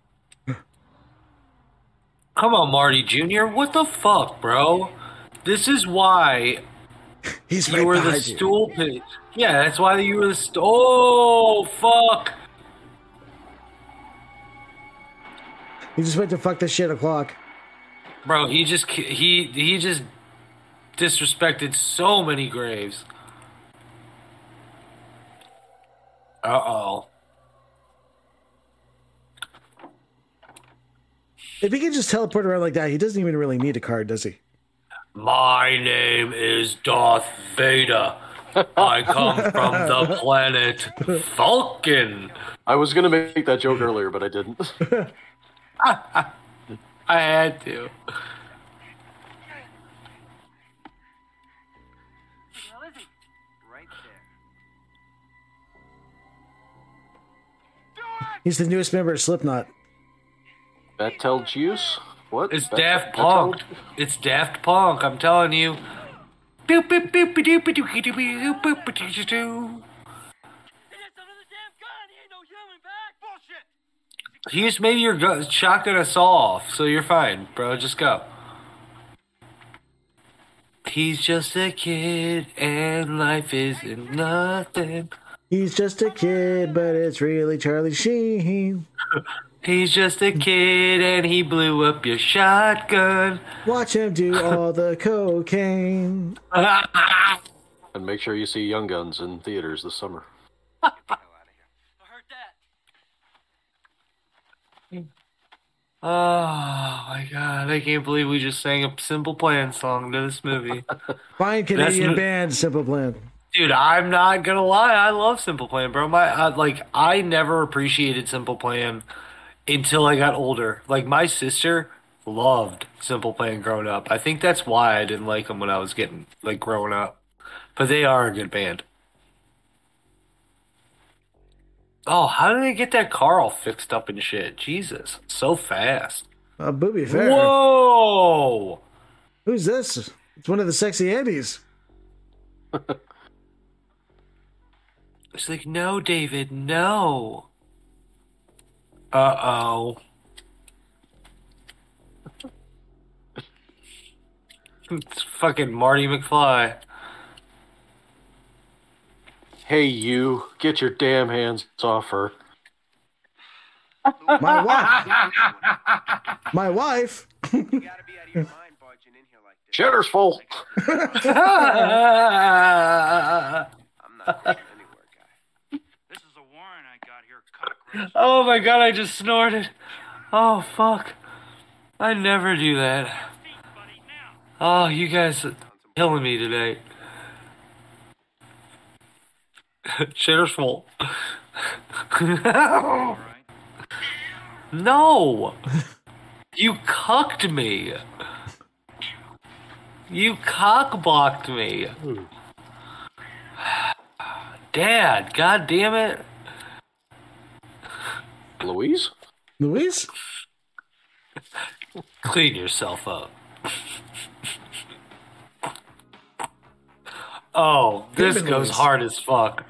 Come on, Marty Jr. What the fuck, bro? This is why He's you right were the behind you. stool pit. Yeah, that's why you were the Oh, fuck. He just went to fuck the shit o'clock. Bro, he just disrespected so many graves. Uh-oh. If he can just teleport around like that, he doesn't even really need a card, does he? My name is Darth Vader. I come from the planet Vulcan. I was gonna make that joke earlier, but I didn't. I had to. Right there. He's the newest member of Slipknot. Betelgeuse? What? It's Daft Punk. It's Daft Punk, I'm telling you. Boop, boop, boop, boop, boop, boop, boop, boop, boop, boop, boop, boop. He just made your shotgun us off, so you're fine, bro. Just go. He's just a kid, and life isn't nothing. He's just a kid, but it's really Charlie Sheen. He's just a kid, and he blew up your shotgun. Watch him do all the cocaine. And make sure you see Young Guns in theaters this summer. Oh my god, I can't believe we just sang a Simple Plan song to this movie. Fine Canadian band, Simple Plan. Dude, I'm not gonna lie, I love Simple Plan, bro. I never appreciated Simple Plan until I got older. Like, my sister loved Simple Plan growing up. I think that's why I didn't like them when I was growing up. But they are a good band. Oh, how did they get that car all fixed up and shit? Jesus, so fast. Booby Fair. Whoa! Who's this? It's one of the sexy Andes. It's like, no, David, no. Uh-oh. It's fucking Marty McFly. Hey, you, get your damn hands off her. My wife. My wife. Shitter's full. Oh my god, I just snorted. Oh fuck. I never do that. Oh, you guys are killing me today. Shitter's full. No! You cucked me. You cock-blocked me. Dad, god damn it. Louise? Louise? Clean yourself up. Oh, this David goes Louise. hard as fuck.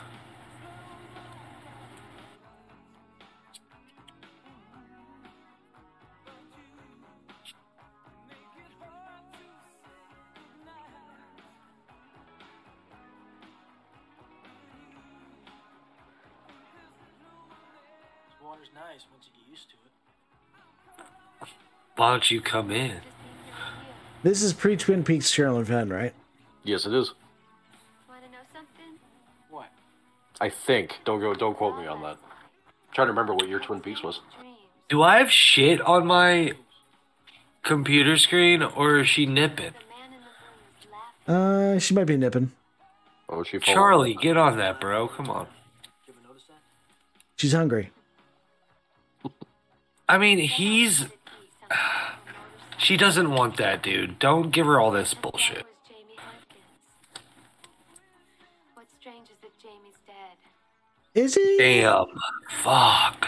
This water's nice once you get used to it. Why don't you come in? This is pre-Twin Peaks Sherilyn Fenn, right? Yes, it is. Want to know something? What? I think. Don't quote me on that. I'm trying to remember what year Twin Peaks was. Do I have shit on my computer screen, or is she nipping? She might be nipping. Oh, she. Charlie, get on that, bro. Come on. She's hungry. I mean, he's... She doesn't want that, dude. Don't give her all this bullshit. What's strange is that Jamie's dead. Is he? Damn. Fuck.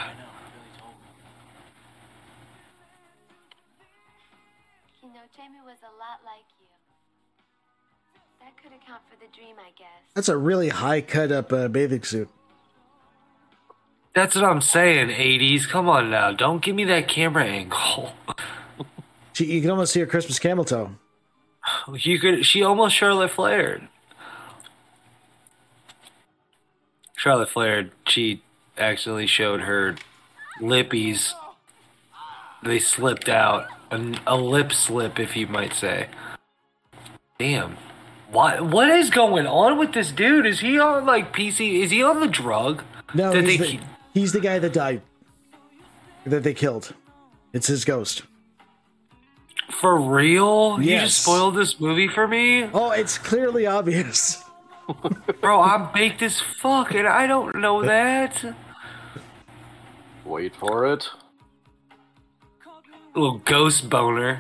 You know, Jamie was a lot like you. That could account for the dream, I guess. That's a really high cut up bathing suit. That's what I'm saying, 80s. Come on now. Don't give me that camera angle. You can almost see her Christmas camel toe. She almost Charlotte Flared. Charlotte Flared, she accidentally showed her lippies. They slipped out. A lip slip, if you might say. Damn. What is going on with this dude? Is he on, like, PC? Is he on the drug? No, he's the guy that died. That they killed. It's his ghost. For real? Yes. You just spoiled this movie for me? Oh, it's clearly obvious. Bro, I'm baked as fuck, and I don't know that. Wait for it. Little ghost boner.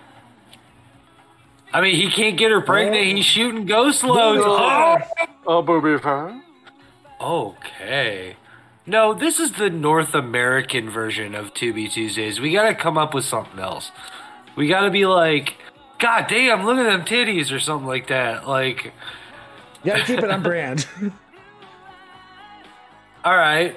I mean, he can't get her pregnant. He's shooting ghost loads. Oh, booby fan. Okay. No, this is the North American version of 2B Tuesdays. We gotta come up with something else. We gotta be like, God damn, look at them titties or something like that. Like, you gotta keep it on brand. All right.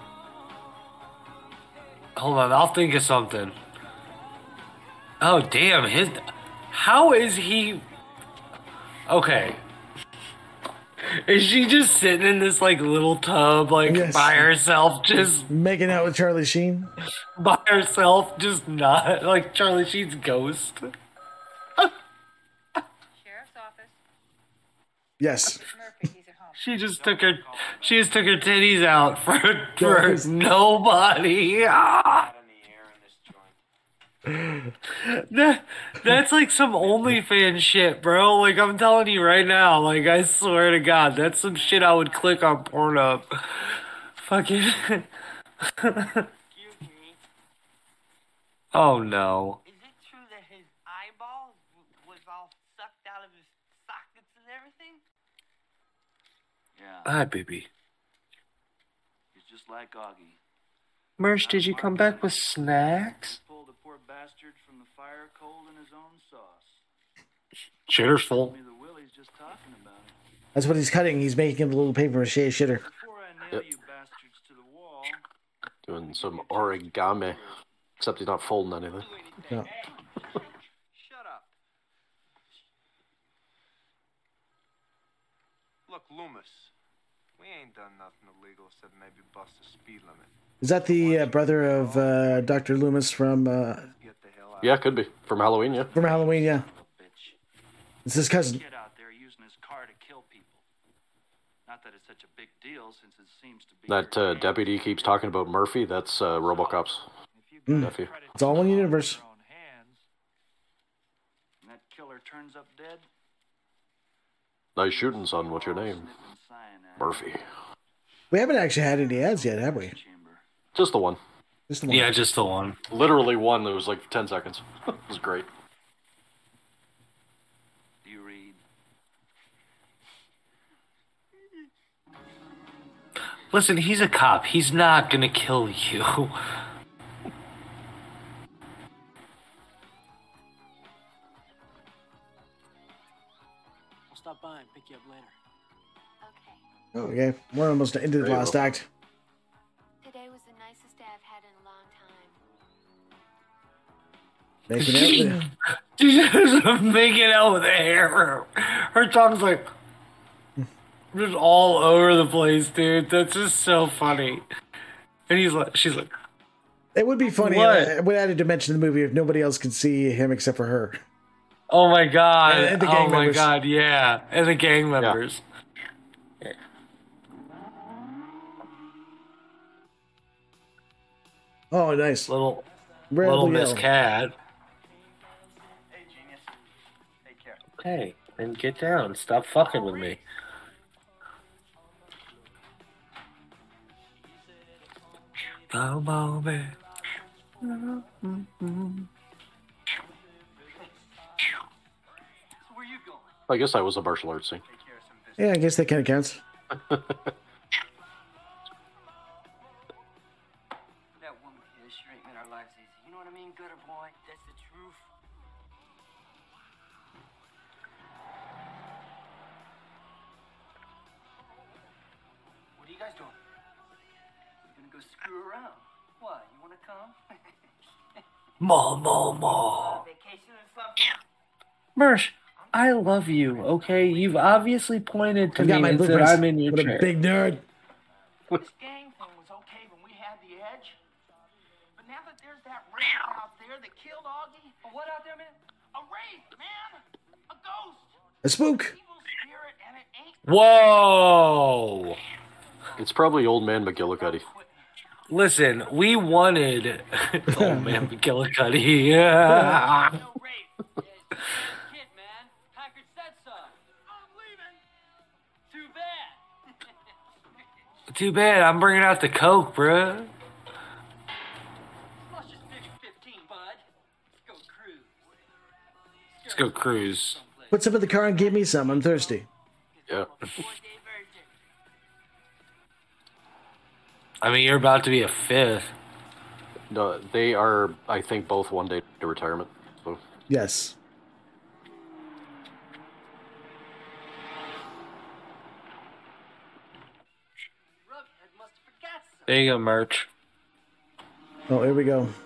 Hold on, I'll think of something. Oh, damn, how is he... Okay. Is she just sitting in this, like, little tub, like, Yes. by herself, just... Making out with Charlie Sheen? By herself, just not... Like, Charlie Sheen's ghost. Yes. She just took her titties out for nobody. Ah! That's like some OnlyFans shit, bro. Like, I'm telling you right now, like, I swear to God, that's some shit I would click on Pornhub. Fucking. Oh no. Is it true that his eyeballs was all sucked out of his sockets and everything? Yeah. Hi, baby. He's just like Augie. Merch, did you come back with snacks? Pulled the poor bastard from the fire cold in his own sauce. Shitter's full. Me the Willie's just talking about it. That's what he's cutting. He's making a little paper mache shitter. Before I nail you bastards to the wall. Doing some origami. Except he's not folding anything. No. Shut up. Look, Loomis, we ain't done nothing illegal except maybe bust the speed limit. Is that the brother of Dr. Loomis from Yeah, could be. From Halloween, yeah. Halloween? Yeah. It's his cousin. Kid out there using his car to kill people. Not that it's such a big deal since it seems to be. That deputy keeps talking about Murphy. That's RoboCop's nephew. It's all one universe. And that killer turns up dead. Nice shooting, son. What's your name? Murphy. We haven't actually had any ads yet, have we? Just the one. Just the one. Yeah, just the one. Literally one. That was like 10 seconds. It was great. Do you read? Listen, he's a cop. He's not gonna kill you. I'll stop by and pick you up later. Okay, we're almost into the last act. Today was the nicest day I've had in a long time. Making out with She's just making out with hair. Her tongue's like just all over the place, dude. That's just so funny. And she's like, it would be funny. What? It would add a dimension to the movie if nobody else could see him except for her. oh my god, And the gang oh my members. god, yeah, and the gang members. Oh, nice. Little Rebel Miss yell. Cat. Hey, genius. Take care. Hey, then get down. Stop fucking with me. Oh, man. I guess that was a martial arts scene. Yeah, I guess that kind of counts. That woman here, she ain't made our lives easy. You know what I mean, gutter boy? That's the truth. What are you guys doing? You're gonna go screw around. What? You wanna come? More. Vacation or something? Mersh, I love you, okay? You've obviously pointed to I me got my and said blueprints. I'm in your What a chair. big nerd. This gang thing was okay when we had the edge. But now that there's that wraith out there that killed Augie. What out there, man? A wraith, man! A ghost! A spook. Evil spirit, and it ain't Whoa! It's probably old man McGillicuddy. Listen, we wanted oh man, McGillicuddy. Yeah. no wraith. Kid, man. Packard said so. I'm leaving. Too bad. Too bad. I'm bringing out the Coke, bruh. Let's just fix 15, bud. Let's go cruise. Let's go cruise. Put some in the car and give me some. I'm thirsty. Yeah. I mean, you're about to be a fifth. No, they are, I think, both one day to retirement. So. Yes. There you go, merch. Oh, here we go.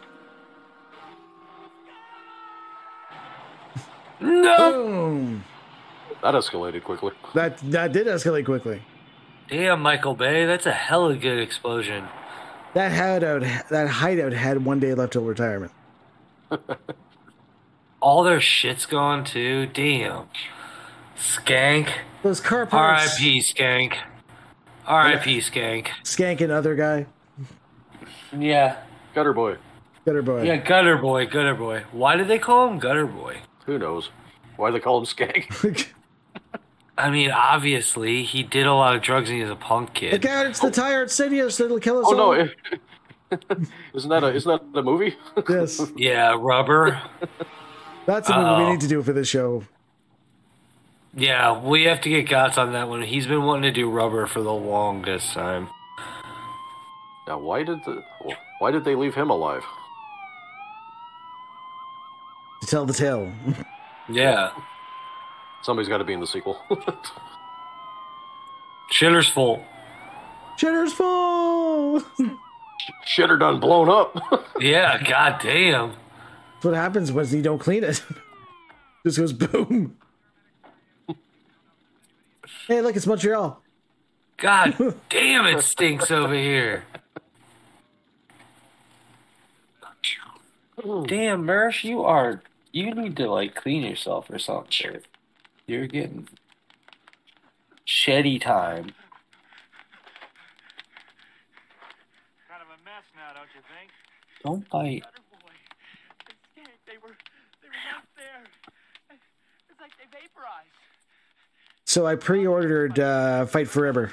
No. Boom. That escalated quickly. That did escalate quickly. Damn, Michael Bay, that's a hella good explosion. That hideout had one day left till retirement. All their shit's gone too. Damn. Skank. Those car parts. R.I.P. Skank. R.I.P. Skank. Skank and other guy. Yeah. Gutter Boy. Gutter Boy. Yeah, Gutter Boy, Gutter Boy. Why did they call him Gutter Boy? Who knows? Why they call him Skank? I mean, obviously, he did a lot of drugs and he's a punk kid. Look out, it's the tire Insidious that'll kill us Oh all. no! Isn't that a movie? Yes. Yeah, Rubber. That's a movie we need to do for this show. Yeah, we have to get Gots on that one. He's been wanting to do Rubber for the longest time. Now, why did they leave him alive? To tell the tale. Yeah. Somebody's got to be in the sequel. Shitter's full. Shitter's full. Shitter done blown up. Yeah, goddamn. That's what happens when you don't clean it. Just goes boom. Hey, look, it's Montreal. God damn, it stinks over here. Damn, Mersh, you need to like clean yourself or something. You're getting shitty time. Kind of a mess now, don't you think? Don't bite. They were not there. It's like they vaporized. So I pre-ordered Fight Forever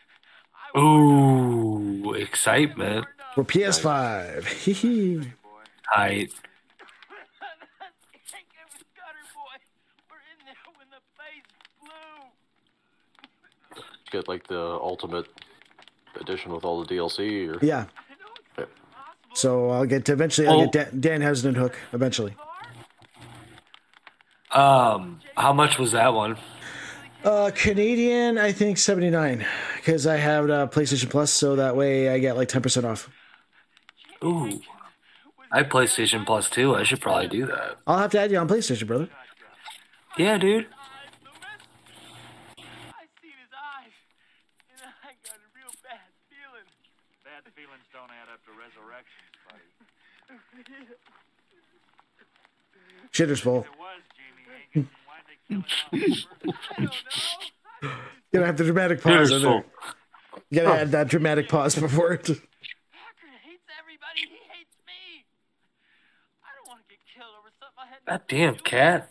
Ooh, excitement. for PS5. Hee hee. Tight. Get like the ultimate edition with all the DLC, or Yeah. Yeah. So I'll get I'll get Dan Housen Hook eventually. How much was that one? Canadian, I think 79, because I have PlayStation Plus, so that way I get like 10% off. Ooh, I have PlayStation Plus too. I should probably do that. I'll have to add you on PlayStation, brother. Yeah, dude. Bad feelings don't add up to resurrections, buddy. Shitter's full. Gonna have the dramatic pause in there. You gotta add that dramatic pause before it. God damn, cat.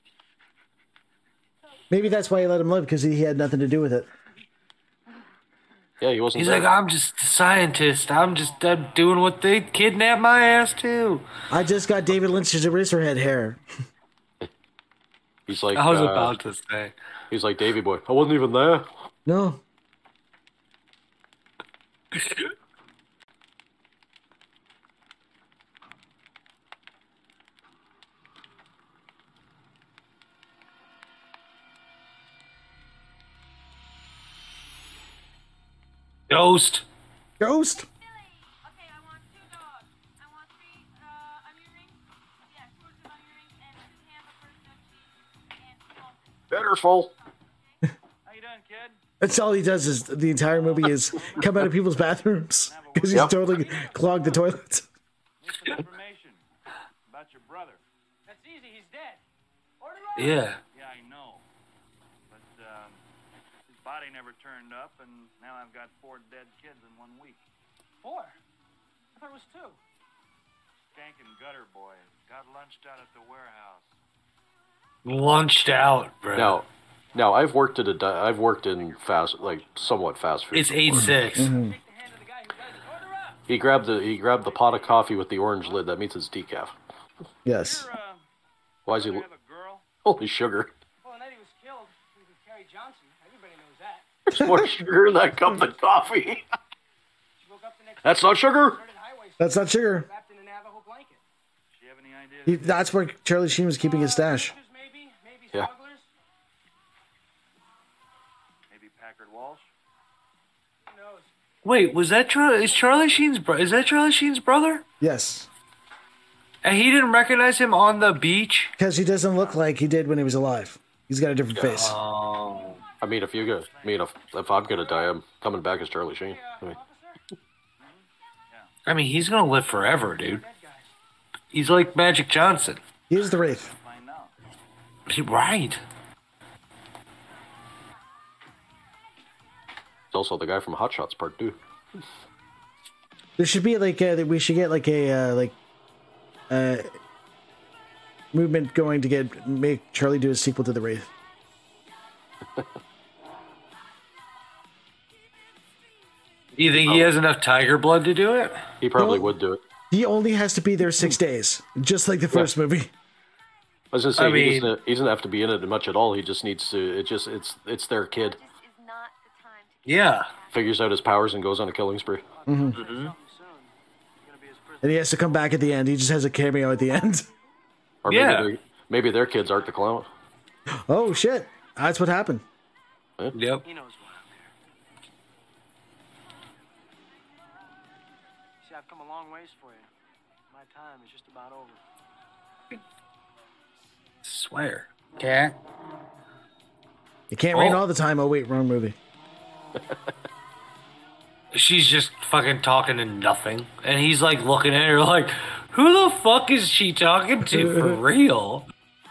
Maybe that's why he let him live, because he had nothing to do with it. Yeah, he wasn't. He's there. like, I'm just a scientist. I'm just doing what they kidnapped my ass too. I just got David Lynch's Eraserhead hair. He's like, I was about to say. He's like, Davy boy, I wasn't even there. No. Ghost. Ghost. Better full. That's all he does is the entire movie is come out of people's bathrooms because he's totally clogged the toilets. Information about your brother. That's easy. He's dead. Yeah. Yeah, I know. But his body never turned up, and now I've got 4 dead kids in 1 week. 4? I thought it was 2. Skank and Gutter Boy got lunched out at the warehouse. Lunched out, bro. Now I've worked in somewhat fast food. It's 8-6. Mm-hmm. He grabbed the pot of coffee with the orange lid. That means it's decaf. Yes. Why is he? Holy sugar! Well, the night he was killed, he was with Carrie Johnson. Everybody knows that. There's more sugar in that cup of coffee. That's not sugar. That's not sugar. Wrapped in a Navajo blanket. Do you have any idea? That's where Charlie Sheen was keeping his stash. Yeah. Maybe Packard Walsh. Who knows? Wait, was that is Charlie Sheen's is that Charlie Sheen's brother? Yes. And he didn't recognize him on the beach? Because he doesn't look like he did when he was alive. He's got a different face. Oh. I mean, if I'm gonna die, I'm coming back as Charlie Sheen. I mean, he's gonna live forever, dude. He's like Magic Johnson. He is the Wraith. Right. He's also the guy from Hot Shots Part 2. There should be like we should get like a movement going to make Charlie do a sequel to the Wraith. You think he has enough tiger blood to do it? He probably would do it. He only has to be there 6 days, just like the first movie. I was gonna say he doesn't have to be in it much at all. He just needs to. It's their kid. Yeah. Figures out his powers and goes on a killing spree. Mm-hmm. Mm-hmm. And he has to come back at the end. He just has a cameo at the end. Or maybe their kids aren't the clown. Oh shit! That's what happened. Yep. He knows why I'm there. See, I've come a long ways for you. My time is just about over. Swear. Cat. It can't rain all the time. Oh wait, wrong movie. She's just fucking talking to nothing. And he's like looking at her like, Who the fuck is she talking to for real?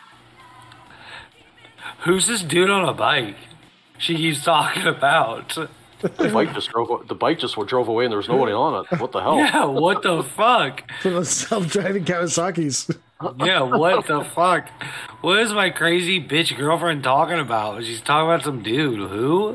Who's this dude on a bike she keeps talking about? The bike just drove away and there was nobody on it. What the hell? Yeah, what the fuck? For those self-driving Kawasaki's. Yeah, what the fuck? What is my crazy bitch girlfriend talking about? She's talking about some dude. Who?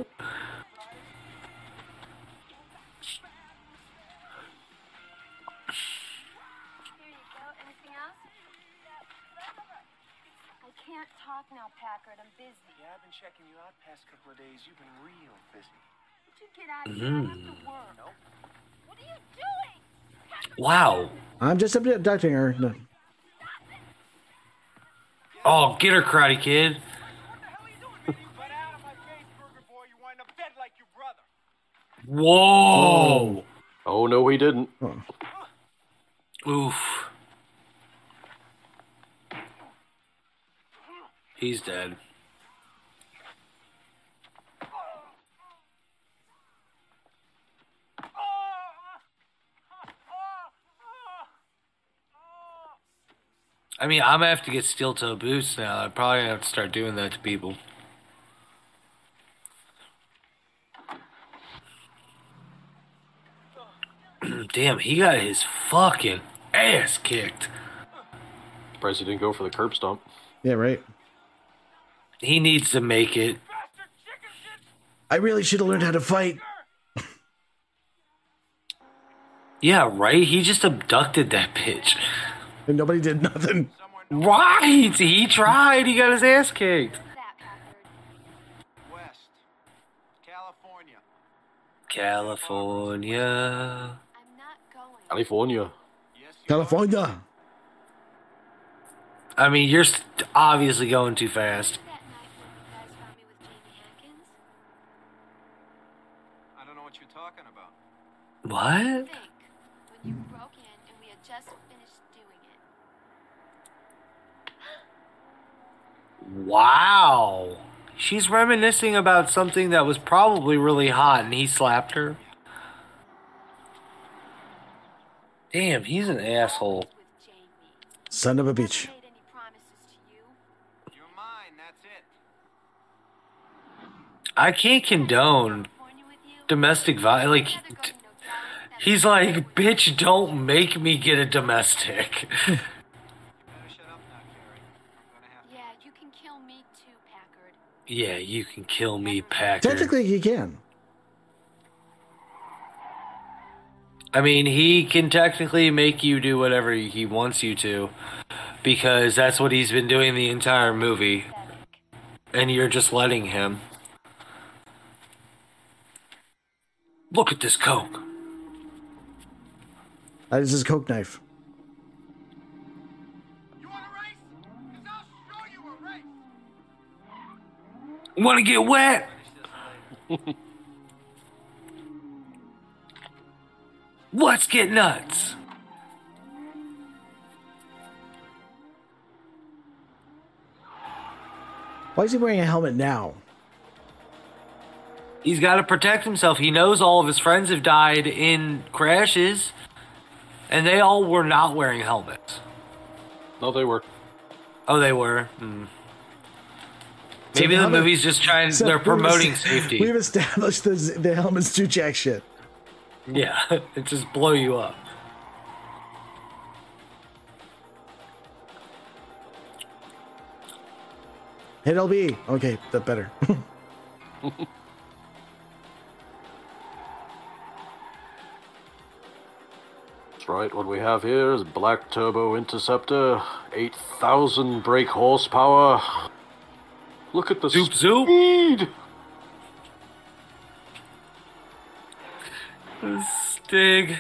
I can't talk now, Packard. I'm busy. Yeah, I've been checking you out past couple of days. You've been real busy. Would you get out of here? I have to work. What are you doing? Wow. I'm just abducting her. No. Oh, get her, Karate Kid. Whoa. Oh, no, he didn't. Oh. Oof. He's dead. I mean, I'm gonna have to get steel toe boots now. I probably have to start doing that to people. Damn, he got his fucking ass kicked. Surprised he didn't go for the curb stomp. Yeah, right. He needs to make it. I really should have learned how to fight. Yeah, right? He just abducted that bitch. And nobody did nothing. Right! He tried. He got his ass kicked. West. California. California. California. California. I mean, you're obviously going too fast. I don't know what you're talking about. What? When you broke in and we had just finished doing it. Wow. She's reminiscing about something that was probably really hot and he slapped her. Damn, he's an asshole. Son of a bitch. I can't condone domestic violence. Like, he's like, bitch, don't make me get a domestic. Yeah, you can kill me too, Packard. Yeah, you can kill me, Packard. Technically, he can. I mean, he can technically make you do whatever he wants you to, because that's what he's been doing the entire movie. And you're just letting him. Look at this coke. That is his coke knife. Want to get wet? Let's get nuts. Why is he wearing a helmet now? He's got to protect himself. He knows all of his friends have died in crashes, and they all were not wearing helmets. No, they were. Oh, they were? Maybe the movie's just trying, they're promoting safety. We've established the helmets do jack shit. Yeah, it just blow you up. Hit LB. Okay, that's better. That's right. What we have here is Black Turbo Interceptor, 8,000 brake horsepower. Look at the speed. Stig.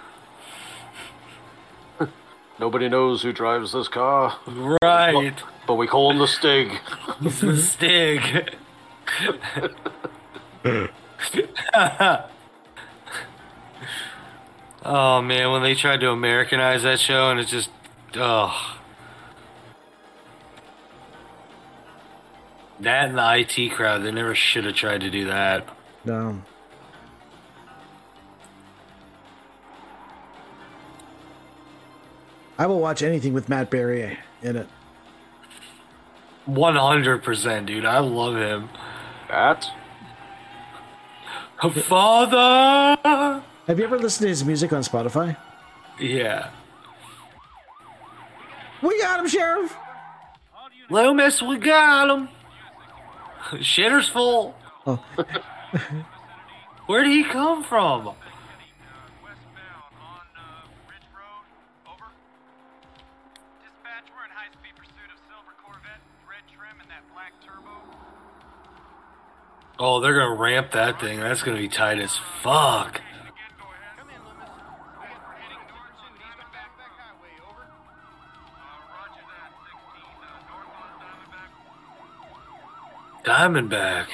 Nobody knows who drives this car. Right. But we call him the Stig. The Stig. Oh man, when they tried to Americanize that show and it's just, oh. That and the IT crowd, they never should have tried to do that. No. I will watch anything with Matt Berry in it. 100%, dude. I love him. Matt? Father! Have you ever listened to his music on Spotify? Yeah. We got him, Sheriff! Loomis, we got him! Shitter's full. Oh. Where did he come from? Oh, they're gonna ramp that thing. That's gonna be tight as fuck. Diamondback.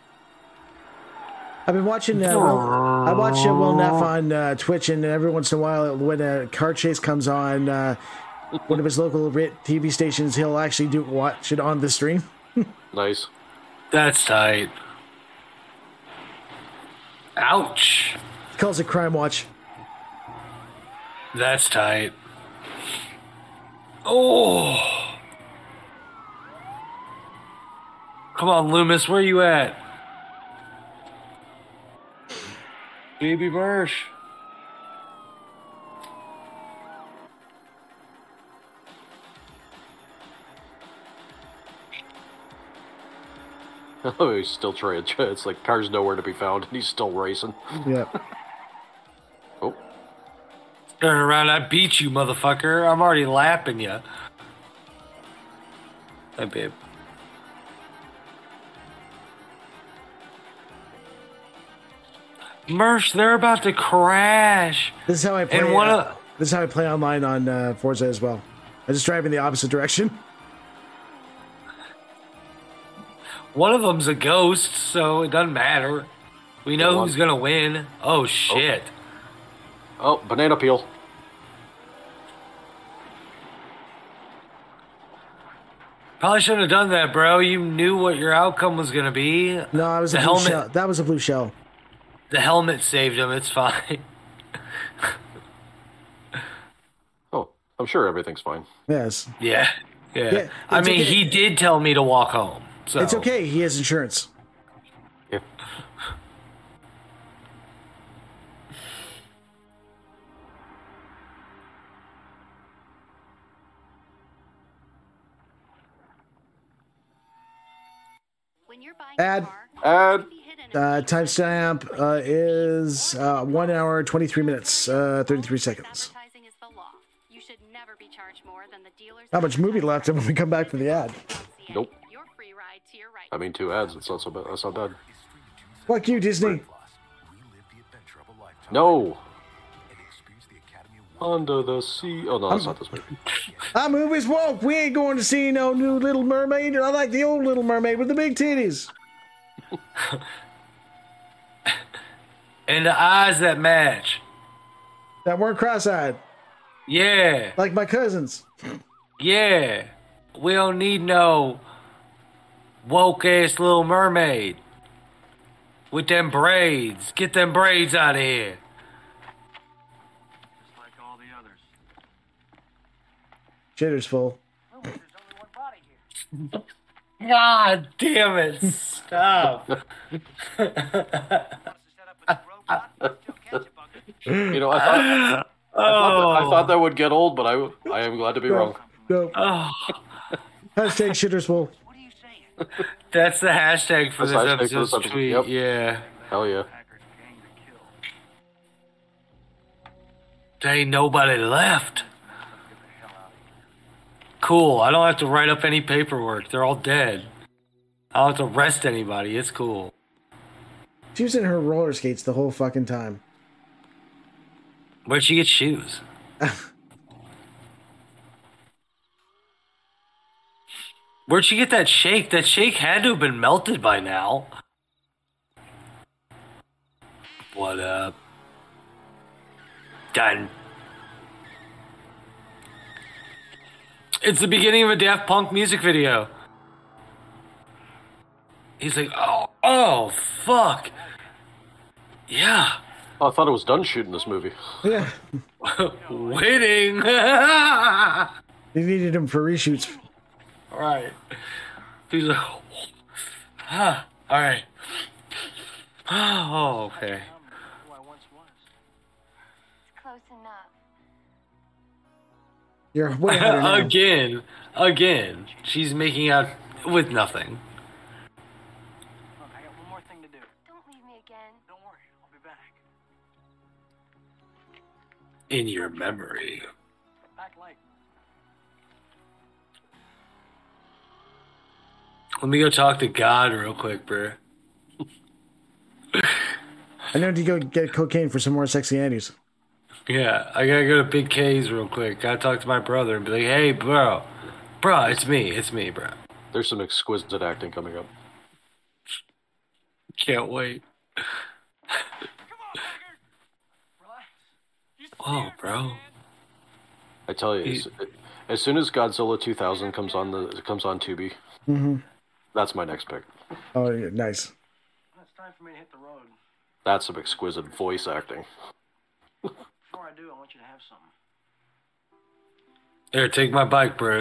I've been watching. I watch Will Neff on Twitch, and every once in a while, when a car chase comes on one of his local TV stations, he'll actually watch it on the stream. Nice. That's tight. Ouch. He calls it Crime Watch. That's tight. Oh. Come on, Loomis, where you at? Baby Bursch. Oh, he's still trying. It's like car's nowhere to be found, and he's still racing. Yeah. Oh. Turn around, I beat you, motherfucker. I'm already lapping you. Hey, babe. Mersh, they're about to crash. This is how I play. This is how I play online on Forza as well. I just drive in the opposite direction. One of them's a ghost, so it doesn't matter. We know who's gonna win. Oh shit! Oh, banana peel. Probably shouldn't have done that, bro. You knew what your outcome was gonna be. No, I was a blue shell. That was a blue shell. The helmet saved him. It's fine. Oh, I'm sure everything's fine. Yes. Yeah. I mean, okay. he did tell me to walk home. So. It's okay. He has insurance. Yeah. Ad. Timestamp is 1 hour, 23 minutes, 33 seconds. How much movie left when we come back from the ad? Nope. I mean, 2 ads. It's not so bad. That's not bad. Fuck you, Disney. No. Under the sea. Oh no, that's not this movie. Our movies woke. We ain't going to see no new Little Mermaid. I like the old Little Mermaid with the big titties. And the eyes that match. That weren't cross-eyed. Yeah. Like my cousins. Yeah. We don't need no woke-ass Little Mermaid. With them braids. Get them braids out of here. Just like all the others. Shitter's full. Oh, there's only one body here. God damn it. Stop. You know, I thought that would get old, but I am glad to be wrong. No. Oh. Hashtag Shitter's full. That's the hashtag for That's this the hashtag for this episode's episode. tweet. Yep. Yeah. Hell yeah. There ain't nobody left. Cool. I don't have to write up any paperwork. They're all dead. I don't have to arrest anybody. It's cool. She was in her roller skates the whole fucking time. Where'd she get shoes? Where'd she get that shake? That shake had to have been melted by now. What up? Done. It's the beginning of a Daft Punk music video. He's like, oh, fuck. Yeah. Oh, I thought it was done shooting this movie. Yeah. Waiting. They needed him for reshoots. All right. He's like, all right. Oh, okay. Close enough. You're way ahead of now. Again. She's making out with nothing. Look, I got one more thing to do. Don't leave me again. Don't worry, I'll be back. In your memory. Back late. Let me go talk to God real quick, bro. I know to go get cocaine for some more sexy Andes. Yeah, I gotta go to Big K's real quick. Gotta talk to my brother and be like, hey, bro, it's me, bro. There's some exquisite acting coming up. Can't wait. Oh, bro. I tell you, as soon as Godzilla 2000 comes on Tubi, that's my next pick. Oh, yeah, nice. It's time for me to hit the road. That's some exquisite voice acting. Before I do, I want you to have something. Here, take my bike, bro.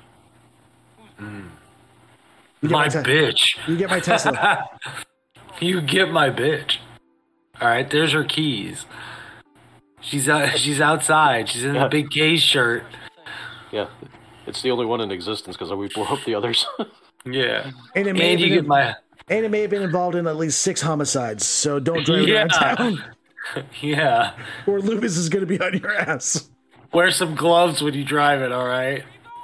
My bitch. You get my Tesla. You get my bitch. All right, there's her keys. She's outside. She's in the Big K shirt. Yeah, it's the only one in existence because we blew up the others. Yeah. And it may have been involved in at least 6 homicides, so don't drive it around town. Yeah. Or Lucas is going to be on your ass. Wear some gloves when you drive it, all right?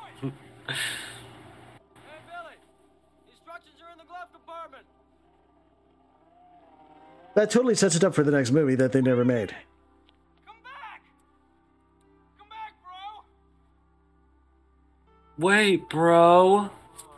That totally sets it up for the next movie that they never made. Wait, bro.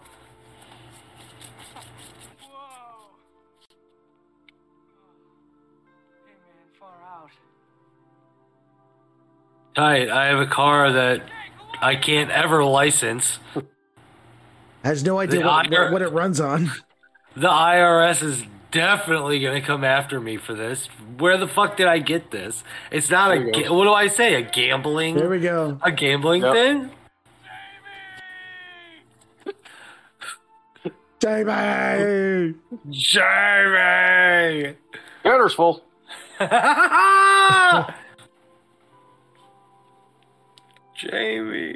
Tight. I have a car that I can't ever license. Has no idea what it runs on. The IRS is definitely going to come after me for this. Where the fuck did I get this? It's not what do I say? A gambling? There we go. A gambling thing? Jamie! Jamie! Counter's full. Jamie.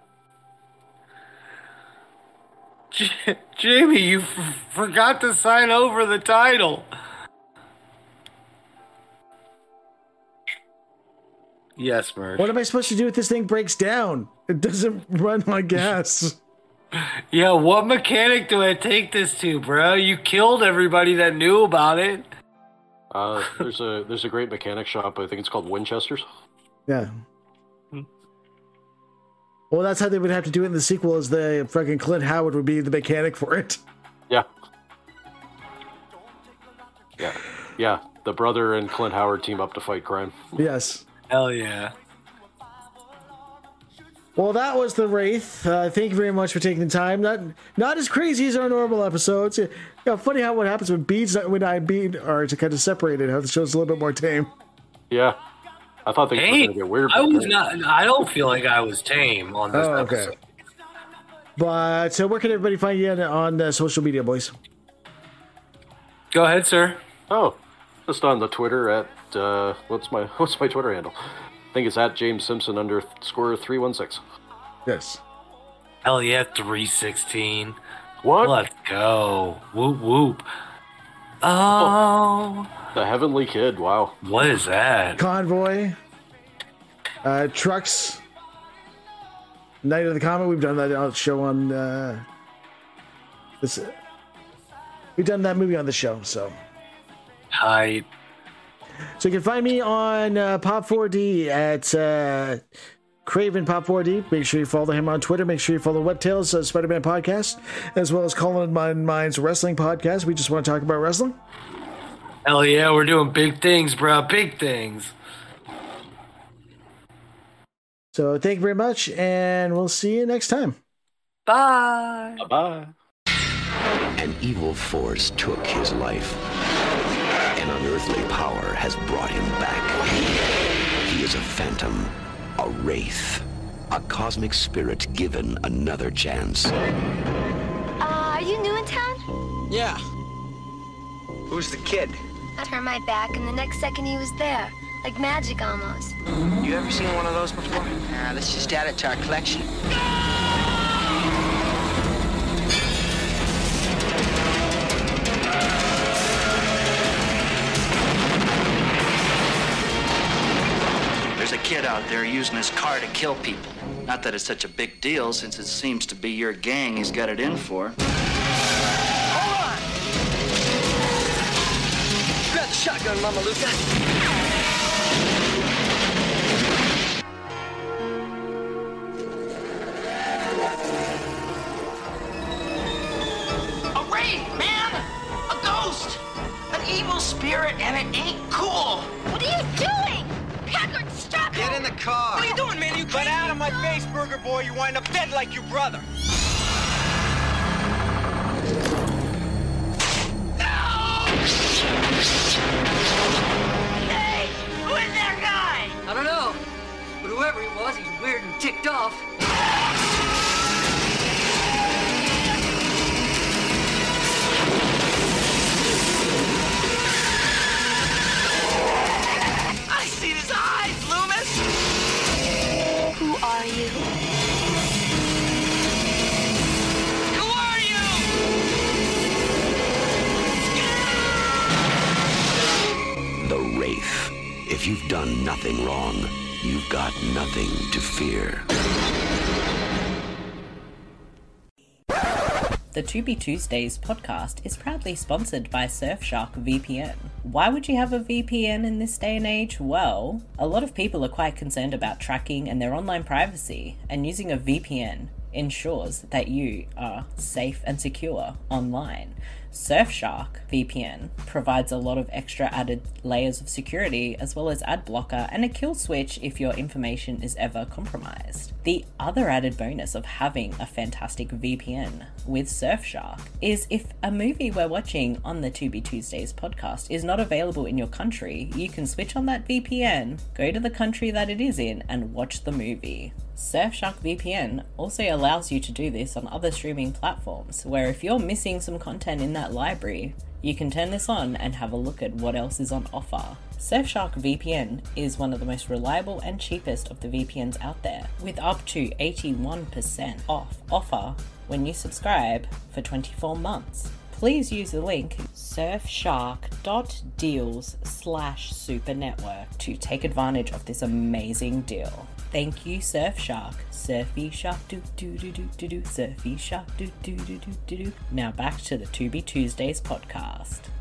Jamie, you forgot to sign over the title. Yes, Merch. What am I supposed to do if this thing breaks down? It doesn't run on gas. Yeah, what mechanic do I take this to, bro? You killed everybody that knew about it. There's a great mechanic shop. I think it's called Winchester's. Yeah. Well, that's how they would have to do it in the sequel, is the fucking Clint Howard would be the mechanic for it. Yeah. Yeah. The brother and Clint Howard team up to fight crime. Yes. Hell yeah. Well, that was The Wraith. Thank you very much for taking the time. Not as crazy as our normal episodes. Funny how what happens when Beads when I Bead are to kind of separated, how the show's a little bit more tame. Yeah. I thought things were going to get weird. I don't feel like I was tame on this episode. But so where can everybody find you on social media, boys? Go ahead, sir. Oh, just on the Twitter at what's my Twitter handle? I think it's at James Simpson _316. Yes. Hell yeah, 316. What? Let's go. Whoop whoop. Oh. The Heavenly Kid. Wow. What is that? Convoy. Trucks. Night of the Comet. We've done that show on this. We've done that movie on the show, so. Tight. So you can find me on Pop4D at Craven Pop4D. Make sure you follow him on Twitter. Make sure you follow WebTales, Spider-Man Podcast, as well as Colin Mind's Wrestling Podcast. We just want to talk about wrestling. Hell yeah, we're doing big things, bro. Big things. So thank you very much, and we'll see you next time. Bye. Bye. An evil force took his life. And An unearthly power has brought him back. He is a phantom, a wraith, a cosmic spirit given another chance. Are you new in town? Yeah. Who's the kid? I turned my back, and the next second he was there. Like magic, almost. You ever seen one of those before? Nah, let's just add it to our collection. There's a kid out there using his car to kill people. Not that it's such a big deal, since it seems to be your gang he's got it in for. Hold on! Grab the shotgun, Mama Luca. A wraith, man! A ghost! An evil spirit, and it ain't cool! What are you doing? Packard, stop! Get in the car! What are you doing, man? You Get out of my face, Burger Boy! You wind up dead like your brother! Hey! Who is that guy? I don't know, but whoever he was, he's weird and ticked off. I see his eyes, Loomis! Who are you? Who are you? The Wraith. If you've done nothing wrong, you've got nothing to fear. The To Be Tuesdays podcast is proudly sponsored by Surfshark VPN. Why would you have a VPN in this day and age? Well, a lot of people are quite concerned about tracking and their online privacy, and using a VPN ensures that you are safe and secure online. Surfshark VPN provides a lot of extra added layers of security, as well as ad blocker and a kill switch if your information is ever compromised. The other added bonus of having a fantastic VPN with Surfshark is if a movie we're watching on the To Be Tuesdays podcast is not available in your country, you can switch on that VPN, go to the country that it is in, and watch the movie. Surfshark VPN also allows you to do this on other streaming platforms, where if you're missing some content in that library, you can turn this on and have a look at what else is on offer. Surfshark VPN is one of the most reliable and cheapest of the VPNs out there, with up to 81% off offer when you subscribe for 24 months. Please use the link surfshark.deals/supernetwork to take advantage of this amazing deal. Thank you, Surfshark. Surfy shark do do do do do do. Surfy shark do do do do do do. Now back to the To Be Tuesdays podcast.